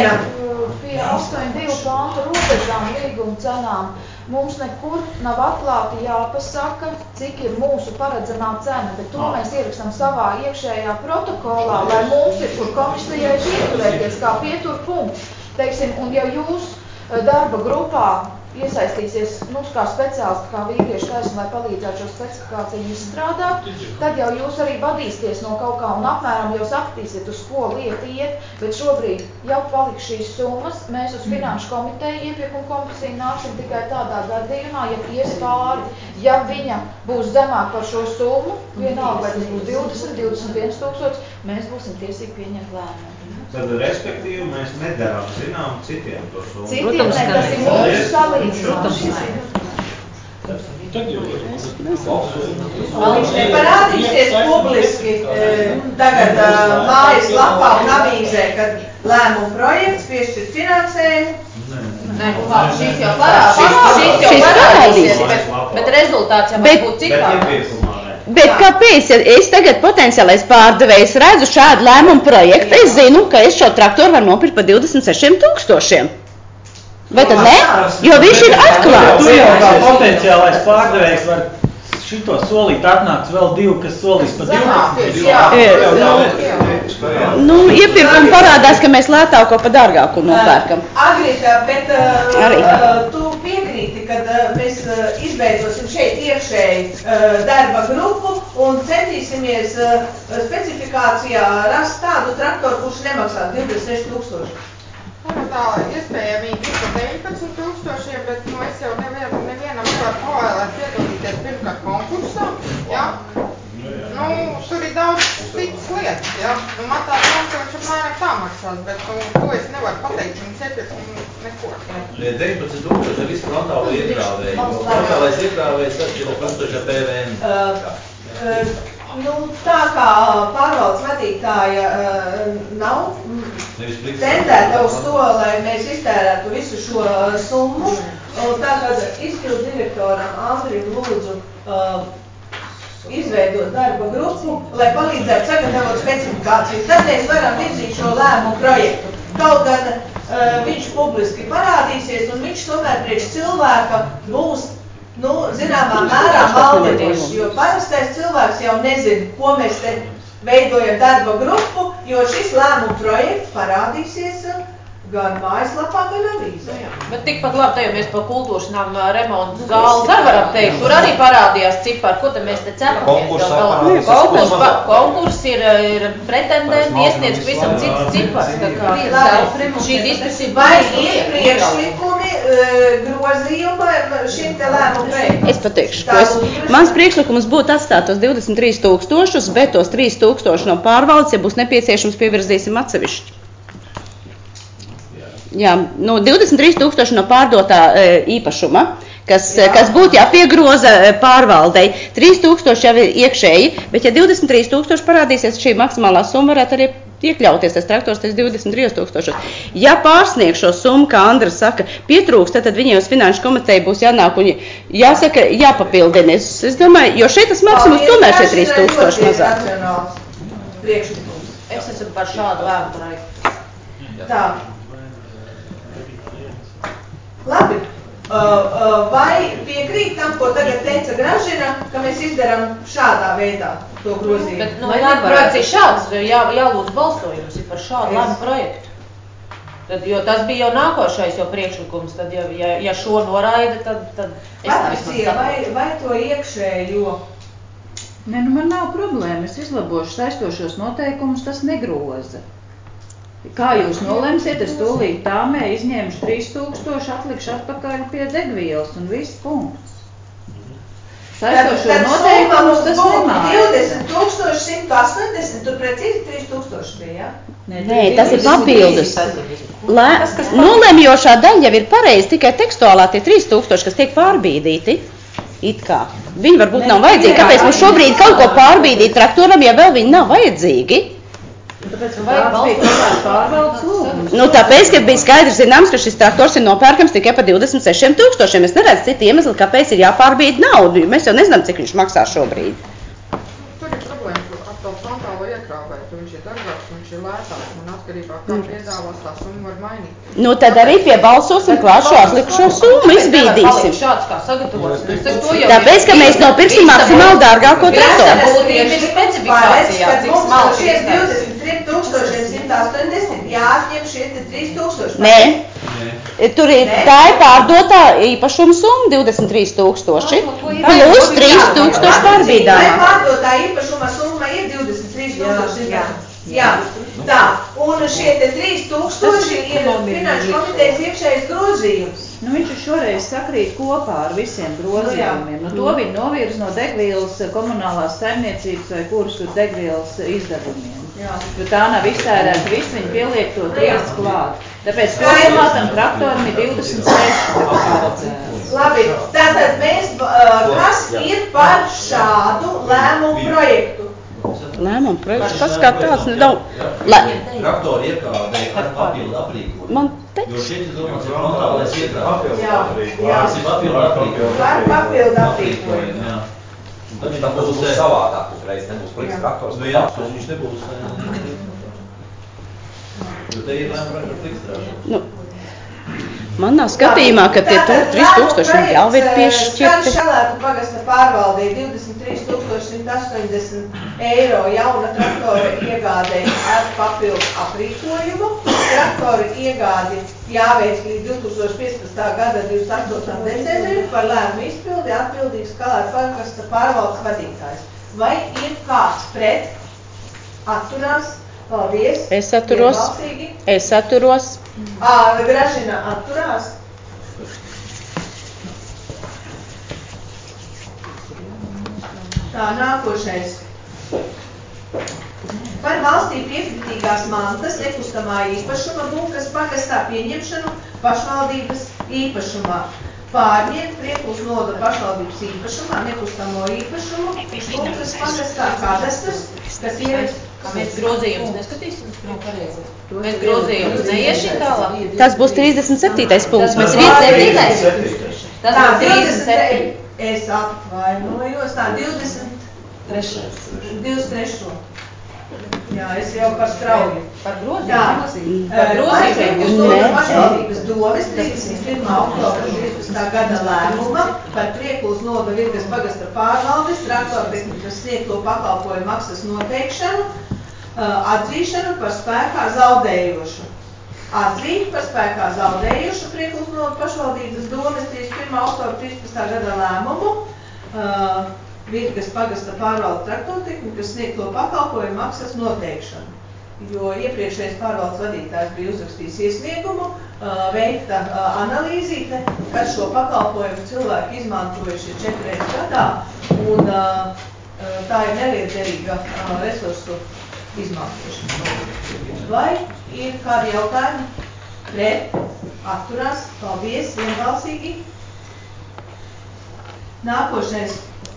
8.2 panta robežām līguma cenām mums nekur nav atklāti jāpasaka, cik ir mūsu paredzamā cena, bet to mēs ierakstam savā iekšējā protokolā, lai mums ir kur komisijai pieturēties kā pieturpunkts. Teiksim, un ja jūs darba grupā iesaistīsies, kā speciālisti, kā vīriešu taisni, lai palīdzētu šo specifikāciju izstrādāt, tad jau jūs arī vadīsieties no kaut kā un apmēram jau sapratīsiet, uz ko lieta iet, bet šobrīd jau paliks šīs summas, mēs uz finanšu komiteju iepirkuma komisiju nāksim tikai tādā gadījumā, ja ies pāri, ja viņa būs zemāk par šo summu, vienalga, vai tas būs 20,000, mēs būsim tiesīgi pieņemt lēmumu. Tad, respektīvi, mēs nedarām zinām citiem to summu. Citiem ne, tas ir mūsu salīdzinājums. Man viņš neparādīsies publiski tagad mājas lapā un avīzē, kad lēmumu projekts piešķir finansējumu. Nē, šīs jau parādīsies, bet rezultāts jau būtu citāds. Bet kāpēc, ja es tagad potenciālais pārdevējs redzu šādu lēmumu projektu, es zinu, ka es šo traktoru varu nopirkt par 26,000. Vai tad ne? Jo viņš ir atklāts. Tu jau kā potenciālais pārdevējs var šito solīt atnāks vēl divi, kas solīs par 12. Nu, iepirkumi parādās, ka mēs lētāko pa dārgāku nopērkam. Agrita, bet tu piekrīti, kad mēs izveidosim šeit iekšēji darba grupu un centīsimies specifikācijā rast tādu traktoru, kurš nemaksā 26,000. Tā iespējamīgi ir par 19,000, bet es jau nevienam varu pavēlēt piedalīties pirmkārt konkursā, ja? Tur ir daudz citas lietas, ja? Man tā doma, ka viņš apmēram tā maksās, bet to es nevaru pateikt, viņš iepirks neko. 19,000 ir visu frontālo iekrāvēju, jo frontālais iekrāvējs atšķira 1000 PVN. Tā kā pārvaldes vadītāja nav tendēta uz to, lai mēs iztērētu visu šo summu, tātad izpildu direktoram Andrim lūdzu izveidot darba grupu, lai palīdzētu sagatavot specifikāciju. Tad mēs varam virzīt šo lēmumu projektu. Kaut gan viņš publiski parādīsies un viņš tomēr priekš cilvēka būs zināmā mērā maldinošs, jo parastais cilvēks jau nezina, ko mēs te veidojam darba grupu, jo šis lēmumu projekts parādīsies gan mājaslapā, gan avīzē. Bet tikpat labi, te jau mēs par kultūras nama remontu zāles arī varam teikt, tur arī parādījās cipari, ko te mēs te cepamies. Konkurs ir pretendenti iesniedz visam cits cipars. Šī diskusija vai ir priekšlikumi grozījuma šim te lēmumu projektam? Es pateikšu, mans priekšlikums būtu atstāt tos 23,000, bet tos 3,000 no pārvaldes, ja būs nepieciešams, pievirzīsim atsevišķi. Jā, 23,000 no pārdotā īpašuma, kas būtu jāpiegroza pārvaldei. 3000 jau ir iekšēji, bet ja 23,000 parādīsies, šī maksimālā summa varētu arī iekļauties, tas traktors 23,000. Ja pārsniegš šo summu, kā Andra saka, pietrūkst, tad viņiem uz finanšu komiteju būs jānāk un jāsaka, jāpapildina. Es domāju, jo šeit tas maksimums tomēr šie 3,000 mazāk. Es esmu par šādu lēmu projektu. Tā. Labi. Vai piekrīt tam, ko tagad teica Gražina, ka mēs izdarām šādā veidā to grozījumu? Bet, lēmu projekts ir šāds, jālūdz balsojums ir par šādu lēmu projektu. Tad, jo tas bija jau nākošais jau priekšlikums, tad ja šo noraida, tad Patricija, vai to iekšējo? Nē, man nav problēma, es izlabošu saistošos noteikumus, tas negroza. Kā jūs nolemsiet, es tūlīt tāmē izņemšu 3,000, atlikšu atpakaļ pie degvielas un viss punkts. Saistošo noteikumus tas nemāja. 20,180, tur precīzi 3,000 bija, ja? Nē, tas ir papildus. Nolemjošā daļa jau ir pareizi, tikai tekstuālā tie 3,000, kas tiek pārbīdīti. It kā. Viņi varbūt nav vajadzīgi. Kāpēc mums šobrīd kaut ko pārbīdīt traktoram, ja vēl viņi nav vajadzīgi? Tāpēc, ka tāds bija kaut pārvaldes lūgums. Tāpēc, ka bija skaidrs zināms, ka šis traktors ir nopērkams tikai par 26,000. Es neredzu citu iemeslu, kāpēc ir jāpārbīd naudu, jo mēs jau nezinām, cik viņš maksā šobrīd. Tur ir problēma ar to frontālo iekrāvēt, viņš ir dārgāks, viņš ir lētāks, un atkarībā kā piedāvās tā summa var mainīt. Tad arī piebalsosim klāt šo atlikušo summu, izbīdīsim. Šāds kā sagatavots. Tāpēc, ka mēs nopirksim maksimāli dārgāko traktoru. Tieši specifikācijā, cik smalki ir 23,180 jāatņem šie 3,000. Nē, tur ir tā ir pārdotā īpašuma summa 23,000 plus 3,000 pārbīdāmā. Vai pārdotā īpašuma summa ir 23,000? Jā. Tā, un šie 3,000 ir finanšu komitejas iekšējais grozījums. Viņš šoreiz sakrīt kopā ar visiem grozījumiem. To viņi novirz no degvielas komunālās saimniecības vai kuras tur degvielas izdevumiem. Jo tā nav iztērēta viss, viņi pieliek to 3 klāt. Tāpēc kopumā tam traktoram ir 26. Labi, tātad mēs, kas ir par šādu lēmumu projektu? Lēmumu projekts pats kā tāds nav. Traktoru iekādē ar papildu aprīkojumu. Jo šeit ir domāts, ir frontālais iekrāvē. Tas ir papildu aprīkojumu. Ar papildu aprīkojumu. Viņš tā būs savādāk uzreiz, nebūs pliks traktors. Jā, viņš nebūs. Jo te ir lēma par pliks traktors. Manā skatījumā, ka tie 3,000 jau ir piešķirti. Šalētu pagasta pārvaldīja 23,180 eiro jauna traktora iegādē ar papildu aprīkojumu. Traktora iegādi jāveic līdz 2015. gada 28. decembrim par lēmumu izpildi atbildīgs Šalētu pagasta pārvaldes vadītājs. Vai ir kāds pret? Atturās? Paldies. Es atturos. Gražina atturās. Tā, nākošais. Par valstī piekritīgās mantas nekustamā īpašuma Bunkas pagastā pieņemšanu pašvaldības īpašumā. Pārņemt Priekulas novada pašvaldības īpašumā nekustamo īpašumu Bunkas pagastā kadastrs, kas ierakst. Mēs grozījumus neskatīsim? Mēs grozījumus neiešim tālāk? Tas būs 37. punkts. Tas būs 37. Tas būs 37. Es atvainojos, tā 23. Jā, es jau par strauju. Par grozījumu? Par grozījumu. Pašvaldības domes 31. oktobra 13. gada lēmuma par Priekulas novada Virgas pagasta pārvaldes traktortehnikas sniegto pakalpojumu maksas noteikšanu, atzīšanu par spēkā zaudējošu. Atzīt par spēkā zaudējošu Priekulas novada pašvaldības domes 31. oktobra 13. gada lēmumu Virgas pagasta pārvaldes traktortehnikas sniegto pakalpojumu maksas noteikšanu. Jo iepriekšējais pārvaldes vadītājs bija uzrakstījis iesniegumu, veikta analīzīte, kad šo pakalpojumu cilvēki izmantojuši 4 reizes gadā, un tā ir nelietderīga resursu izmantošana. Vai ir kādi jautājumi? Pret? Atturās? Paldies, vienbalsīgi. Nākošais.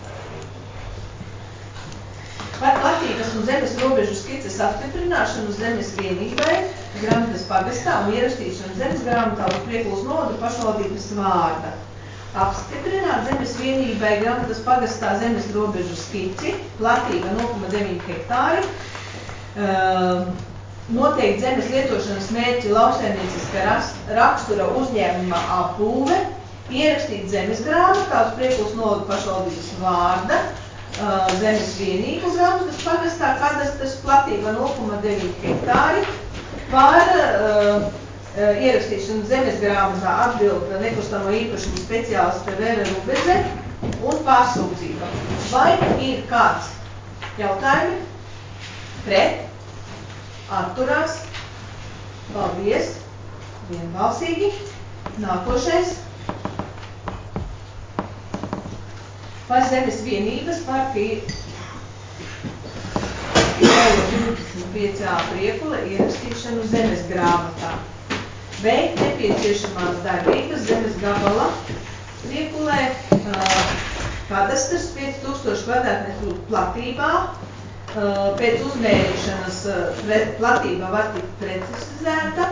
Par platības un zemes robežu skices apstiprināšanu zemes vienībai, Gramatas pagastā un ierakstīšanu zemes grāmatā uz Priekulas novaga pašvaldības vārda. Apstiprināt zemes vienībai Gramatas pagastā zemes robežu skici, platība 0,9 hektāri, noteikt zemes lietošanas mērķi lauksaimnieciska rakstura uzņēmuma apbūve, ierakstīt zemes grāmatā uz Priekulas novaga pašvaldības vārda, zemes vienību Gramatas pagastā, kadastras platība 0,9 hektāri, par ierakstīšanu zemes grāmatā atbild nekustamo īpašumu speciāliste Vera Rubeze un pārsūdzība. Vai ir kāds jautājumi? Pret? Atturās? Paldies! Vienbalsīgi. Nākošais. Par zemes vienības partiju 25. Priekule ierakstīšanu zemes grāmatā. Veikt nepieciešamās darbības zemes gabala Priekulē, kadastrs 5000 kvadrātmetru platībā, pēc uzmērīšanas platība var tikt precizēta,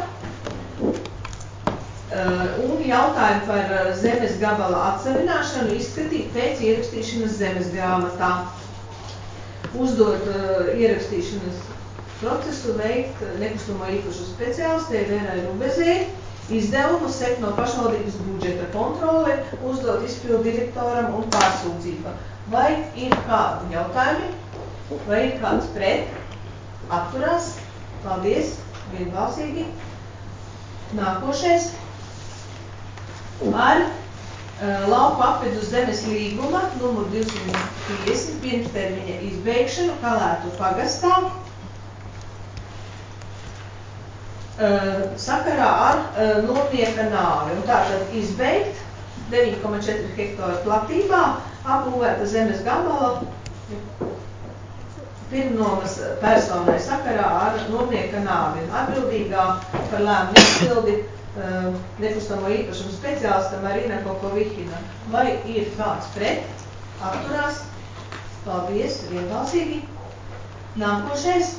un jautājumu par zemes gabala atsavināšanu izskatīt pēc ierakstīšanas zemes grāmatā. Uzdot ierakstīšanas procesu veikt nekustamo īpašu speciālistē Verai Rubezē, izdevumu sekt no pašvaldības budžeta kontrole, uzdot izpildu direktoram un pārsūdzība. Vai ir kādi jautājumi? Vai ir kāds pret? Atturās? Paldies! Vienbalsīgi. Nākošais. Par lauku apvidus zemes līguma numur 250 pirmstermiņa izbeigšanu Kalētu pagastā sakarā ar nomnieka nāvi. Un tātad izbeigt 9,4 hektāru platībā apbūvēta zemes gabala pirmnomas personai sakarā ar nomnieka nāvi. Atbildīgā par lēmumu izpildi nekustamo īpašumu speciālista Marina Kokovihina. Vai ir kāds pret? Atturās? Paldies, vienbalsīgi. Nākošais.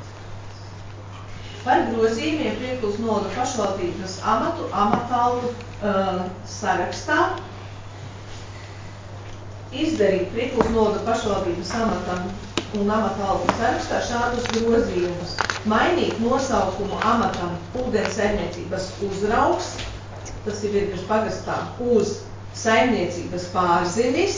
Par grozījumiem Priekulas novaga pašvaldības amatu amatalgu sarakstā. Izdarīt Priekulas novaga pašvaldības amatam un amatalgu sarakstā šādus grozījumus. Mainīt nosaukumu amatam ūdens saimniecības uzraugs, tas ir Virgas pagastā, uz saimniecības pārzinis,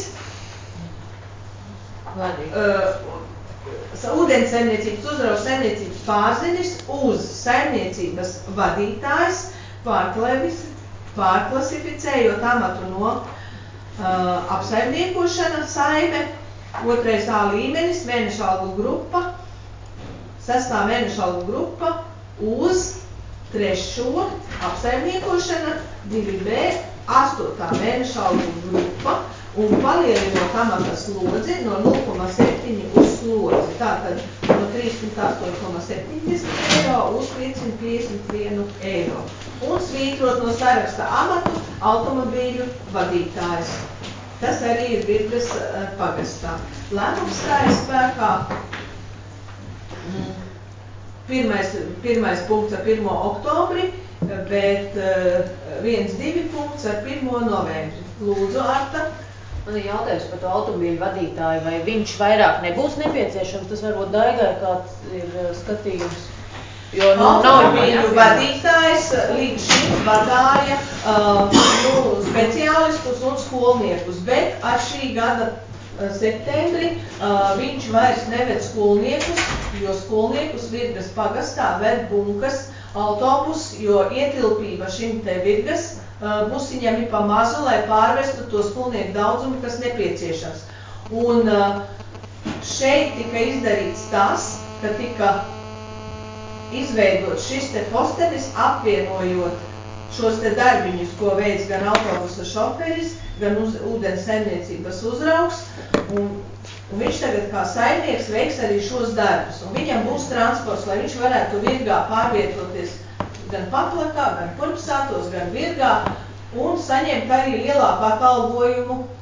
ūdens saimniecības uzraugs saimniecības pārzinis uz saimniecības vadītājs, pārklasificējot amatu no apsaimniekošana saime, 2. A līmenis, mēneša algu grupa, 6. mēneša algu grupa uz 3. apsaimniekošana, 2B, 8. mēneša algu grupa un palielinot amata slodzi no 0,7 uz slodzi. Tātad no 308,70 eiro uz 551 eiro. Un svītrot no saraksta amatu automobīļu vadītājs. Tas arī ir Virgas pagastā. Lēmums stājas spēkā pirmais punkts ar 1. oktobri, bet 1-2 punkts ar 1. novembri. Lūdzu, Arta. Man ir jautājums par to automobīļu vadītāju, vai viņš vairāk nebūs nepieciešams, tas varbūt Daigai kāds ir skatījums. Automobīļu vadītājs līdz šim vadāja speciālistus un skolniekus, bet ar šī gada septembri viņš vairs neved skolniekus, jo skolniekus Virgas pagastā ved Bunkas autobus, jo ietilpība šim te Virgas busiņam ir pa mazu, lai pārvestu to skolnieku daudzumu, kas nepieciešams. Un šeit tika izdarīts tas, ka tika izveidot šis te postenis, apvienojot šos te darbiņus, ko veids gan autobusa šoferis, gan ūdens saimniecības uzraugs, un viņš tagad kā saimnieks veiks arī šos darbus, un viņam būs transports, lai viņš varētu Virgā pārvietoties gan Paplakā, gan Purpsātos, gan Virgā, un saņemt arī lielāku atalgojumu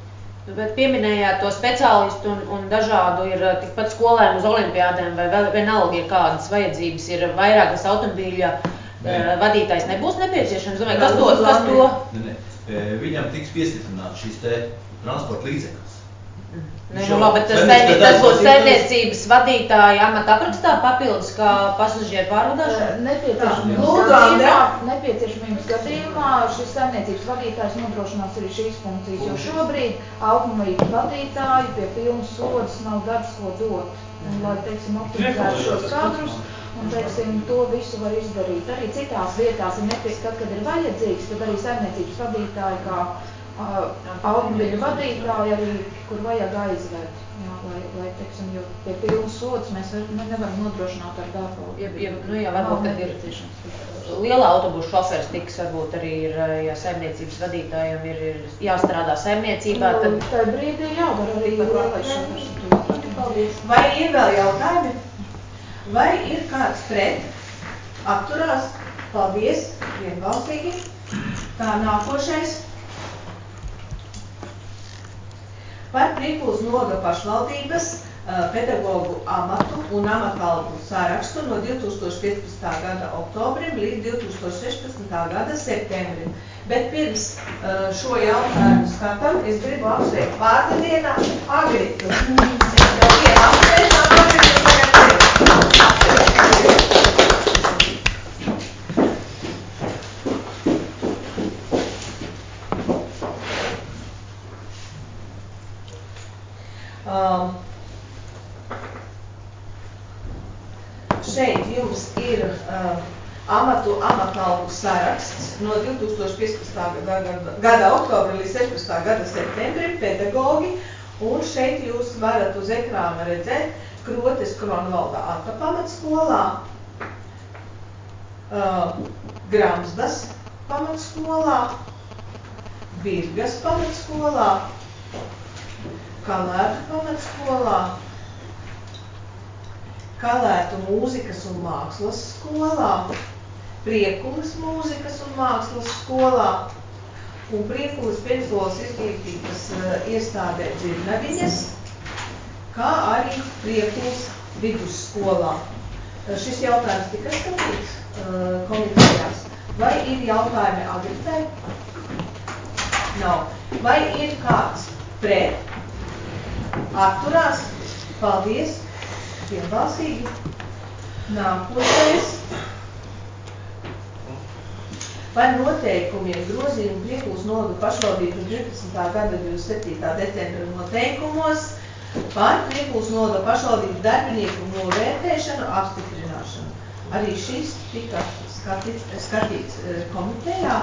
Bet pieminējāt to speciālistu un dažādu ir tikpat skolēnu uz olimpiādēm vai vienalga ir kādas vajadzības, ir vairākas automobīļa vadītājs nebūs nepieciešams. Domāju, kas to? Viņam tiks piestiprināts šis te transporta līdzeklis. Bet tas būs saimniecības vadītāja amata aprakstā papildus kā pasažieru pārvadāšana? Nepieciešamības gadījumā šis saimniecības vadītājs nodrošinās arī šīs funkcijas, jo šobrīd automobīļu vadītāju pie pilnas slodzes nav darbs, ko dot. Un, lai, teiksim, optimizētu šos kadrus, un, teiksim, to visu var izdarīt. Arī citās vietās, tad, kad ir vajadzīgs, tad arī saimniecības vadītāji kā automobīļu vadītāji arī, kur vajag aizved. Jā, lai, teiksim, jo pie pilnas slodzes mēs nevaram nodrošināt ar darbu. Varbūt, kad ir lielā autobusu šoferis tiks, varbūt arī ir, ja saimniecības vadītājiem ir jāstrādā saimniecībā, tad... Tā brīdī jāvar arī lielais šoferis. Paldies. Vai ir vēl jautājumi? Vai ir kāds pret? Atturās? Paldies. Vienbalsīgi. Tā nākošais. Par Priekulas noga pašvaldības pedagogu amatu un amatalgu sarakstu no 2015. gada oktobrim līdz 2016. gada septembrim. Bet pirms šo jautājumu skatām, es gribu apsveikt vārda dienā Agritu. Es jau vienu apsveicām Agritu, šeit jums ir amatalgu saraksts no 2015. gada oktobra līdz 16. gada septembrim pedagogi, un šeit jūs varat uz ekrāna redzēt Krotes Kronvalda Ata pamatskolā, Gramsdas pamatskolā, Virgas pamatskolā, Kalētu pamatskolā, Kalētu mūzikas un mākslas skolā, Priekulas mūzikas un mākslas skolā un Priekulas pirmsskolas izglītības iestādē Dzirnaviņas, kā arī Priekulas vidusskolā. Šis jautājums tika skatīts komitejās. Vai ir jautājumi Agritai? Nav. Vai ir kāds pret? Atturās? Paldies. Vienbalsīgi. Nākošais. Par noteikumiem grozījumu Priekulas noga pašvaldības 12. gada 27. decembra noteikumos par Priekulas noga pašvaldības darbinieku novērtēšanu apstiprināšanu. Arī šis tika skatīts komitejā.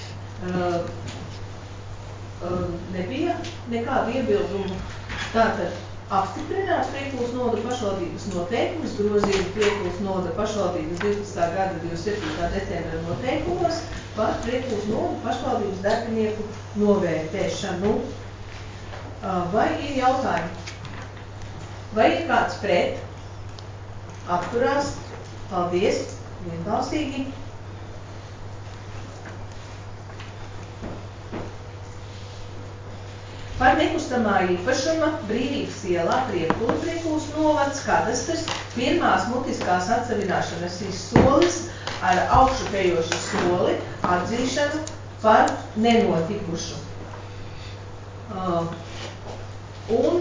Nebija nekādu iebildumu. Tātad apstiprināt Priekulas noga pašvaldības noteikumus, grozījumu Priekulas noga pašvaldības 12. gada 27. decembra noteikumos par Priekulas noga pašvaldības darbinieku novērtēšanu. Vai ir jautājumi? Vai ir kāds pret? Atturās? Paldies. Vienbalsīgi. Par nekustamā īpašuma Brīvības ielā Priekula Priekulas novads kadastrs pirmās mutiskās atsavināšanas izsoles ar augšupejošu soli atzīšanu par nenotikušu. Un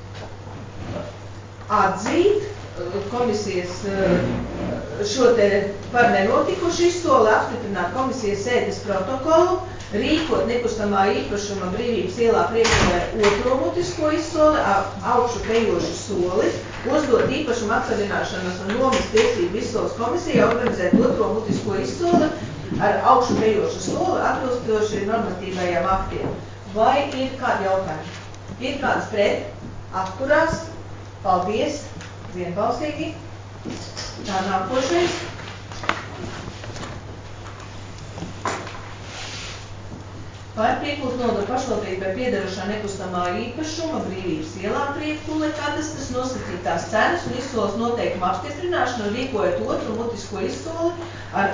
atzīt komisijas šo te par nenotikušu izsoli, apstiprināt komisijas sēdes protokolu, rīkot nekustamā īpašuma Brīvības ielā Priekulē otro mutisko izsoli, augšupejošu soli, uzdot īpašuma atsavināšanas un nomas tiesību izsoles komisijai organizēt otro mutisko izsoli ar augšupejošu soli atbilstoši normatīvajiem aktiem. Vai ir kādi jautājumi? Ir kāds pret? Atturās? Paldies! Vienbalsīgi. Tā nākošais. Par Priekulas noga pašvaldībai piederošā nekustamā īpašuma Brīvības ielā Priekule kadastras nosacītās cenas un izsoles noteikuma apstiprināšanu, rīkojot otru mutisko izsoli ar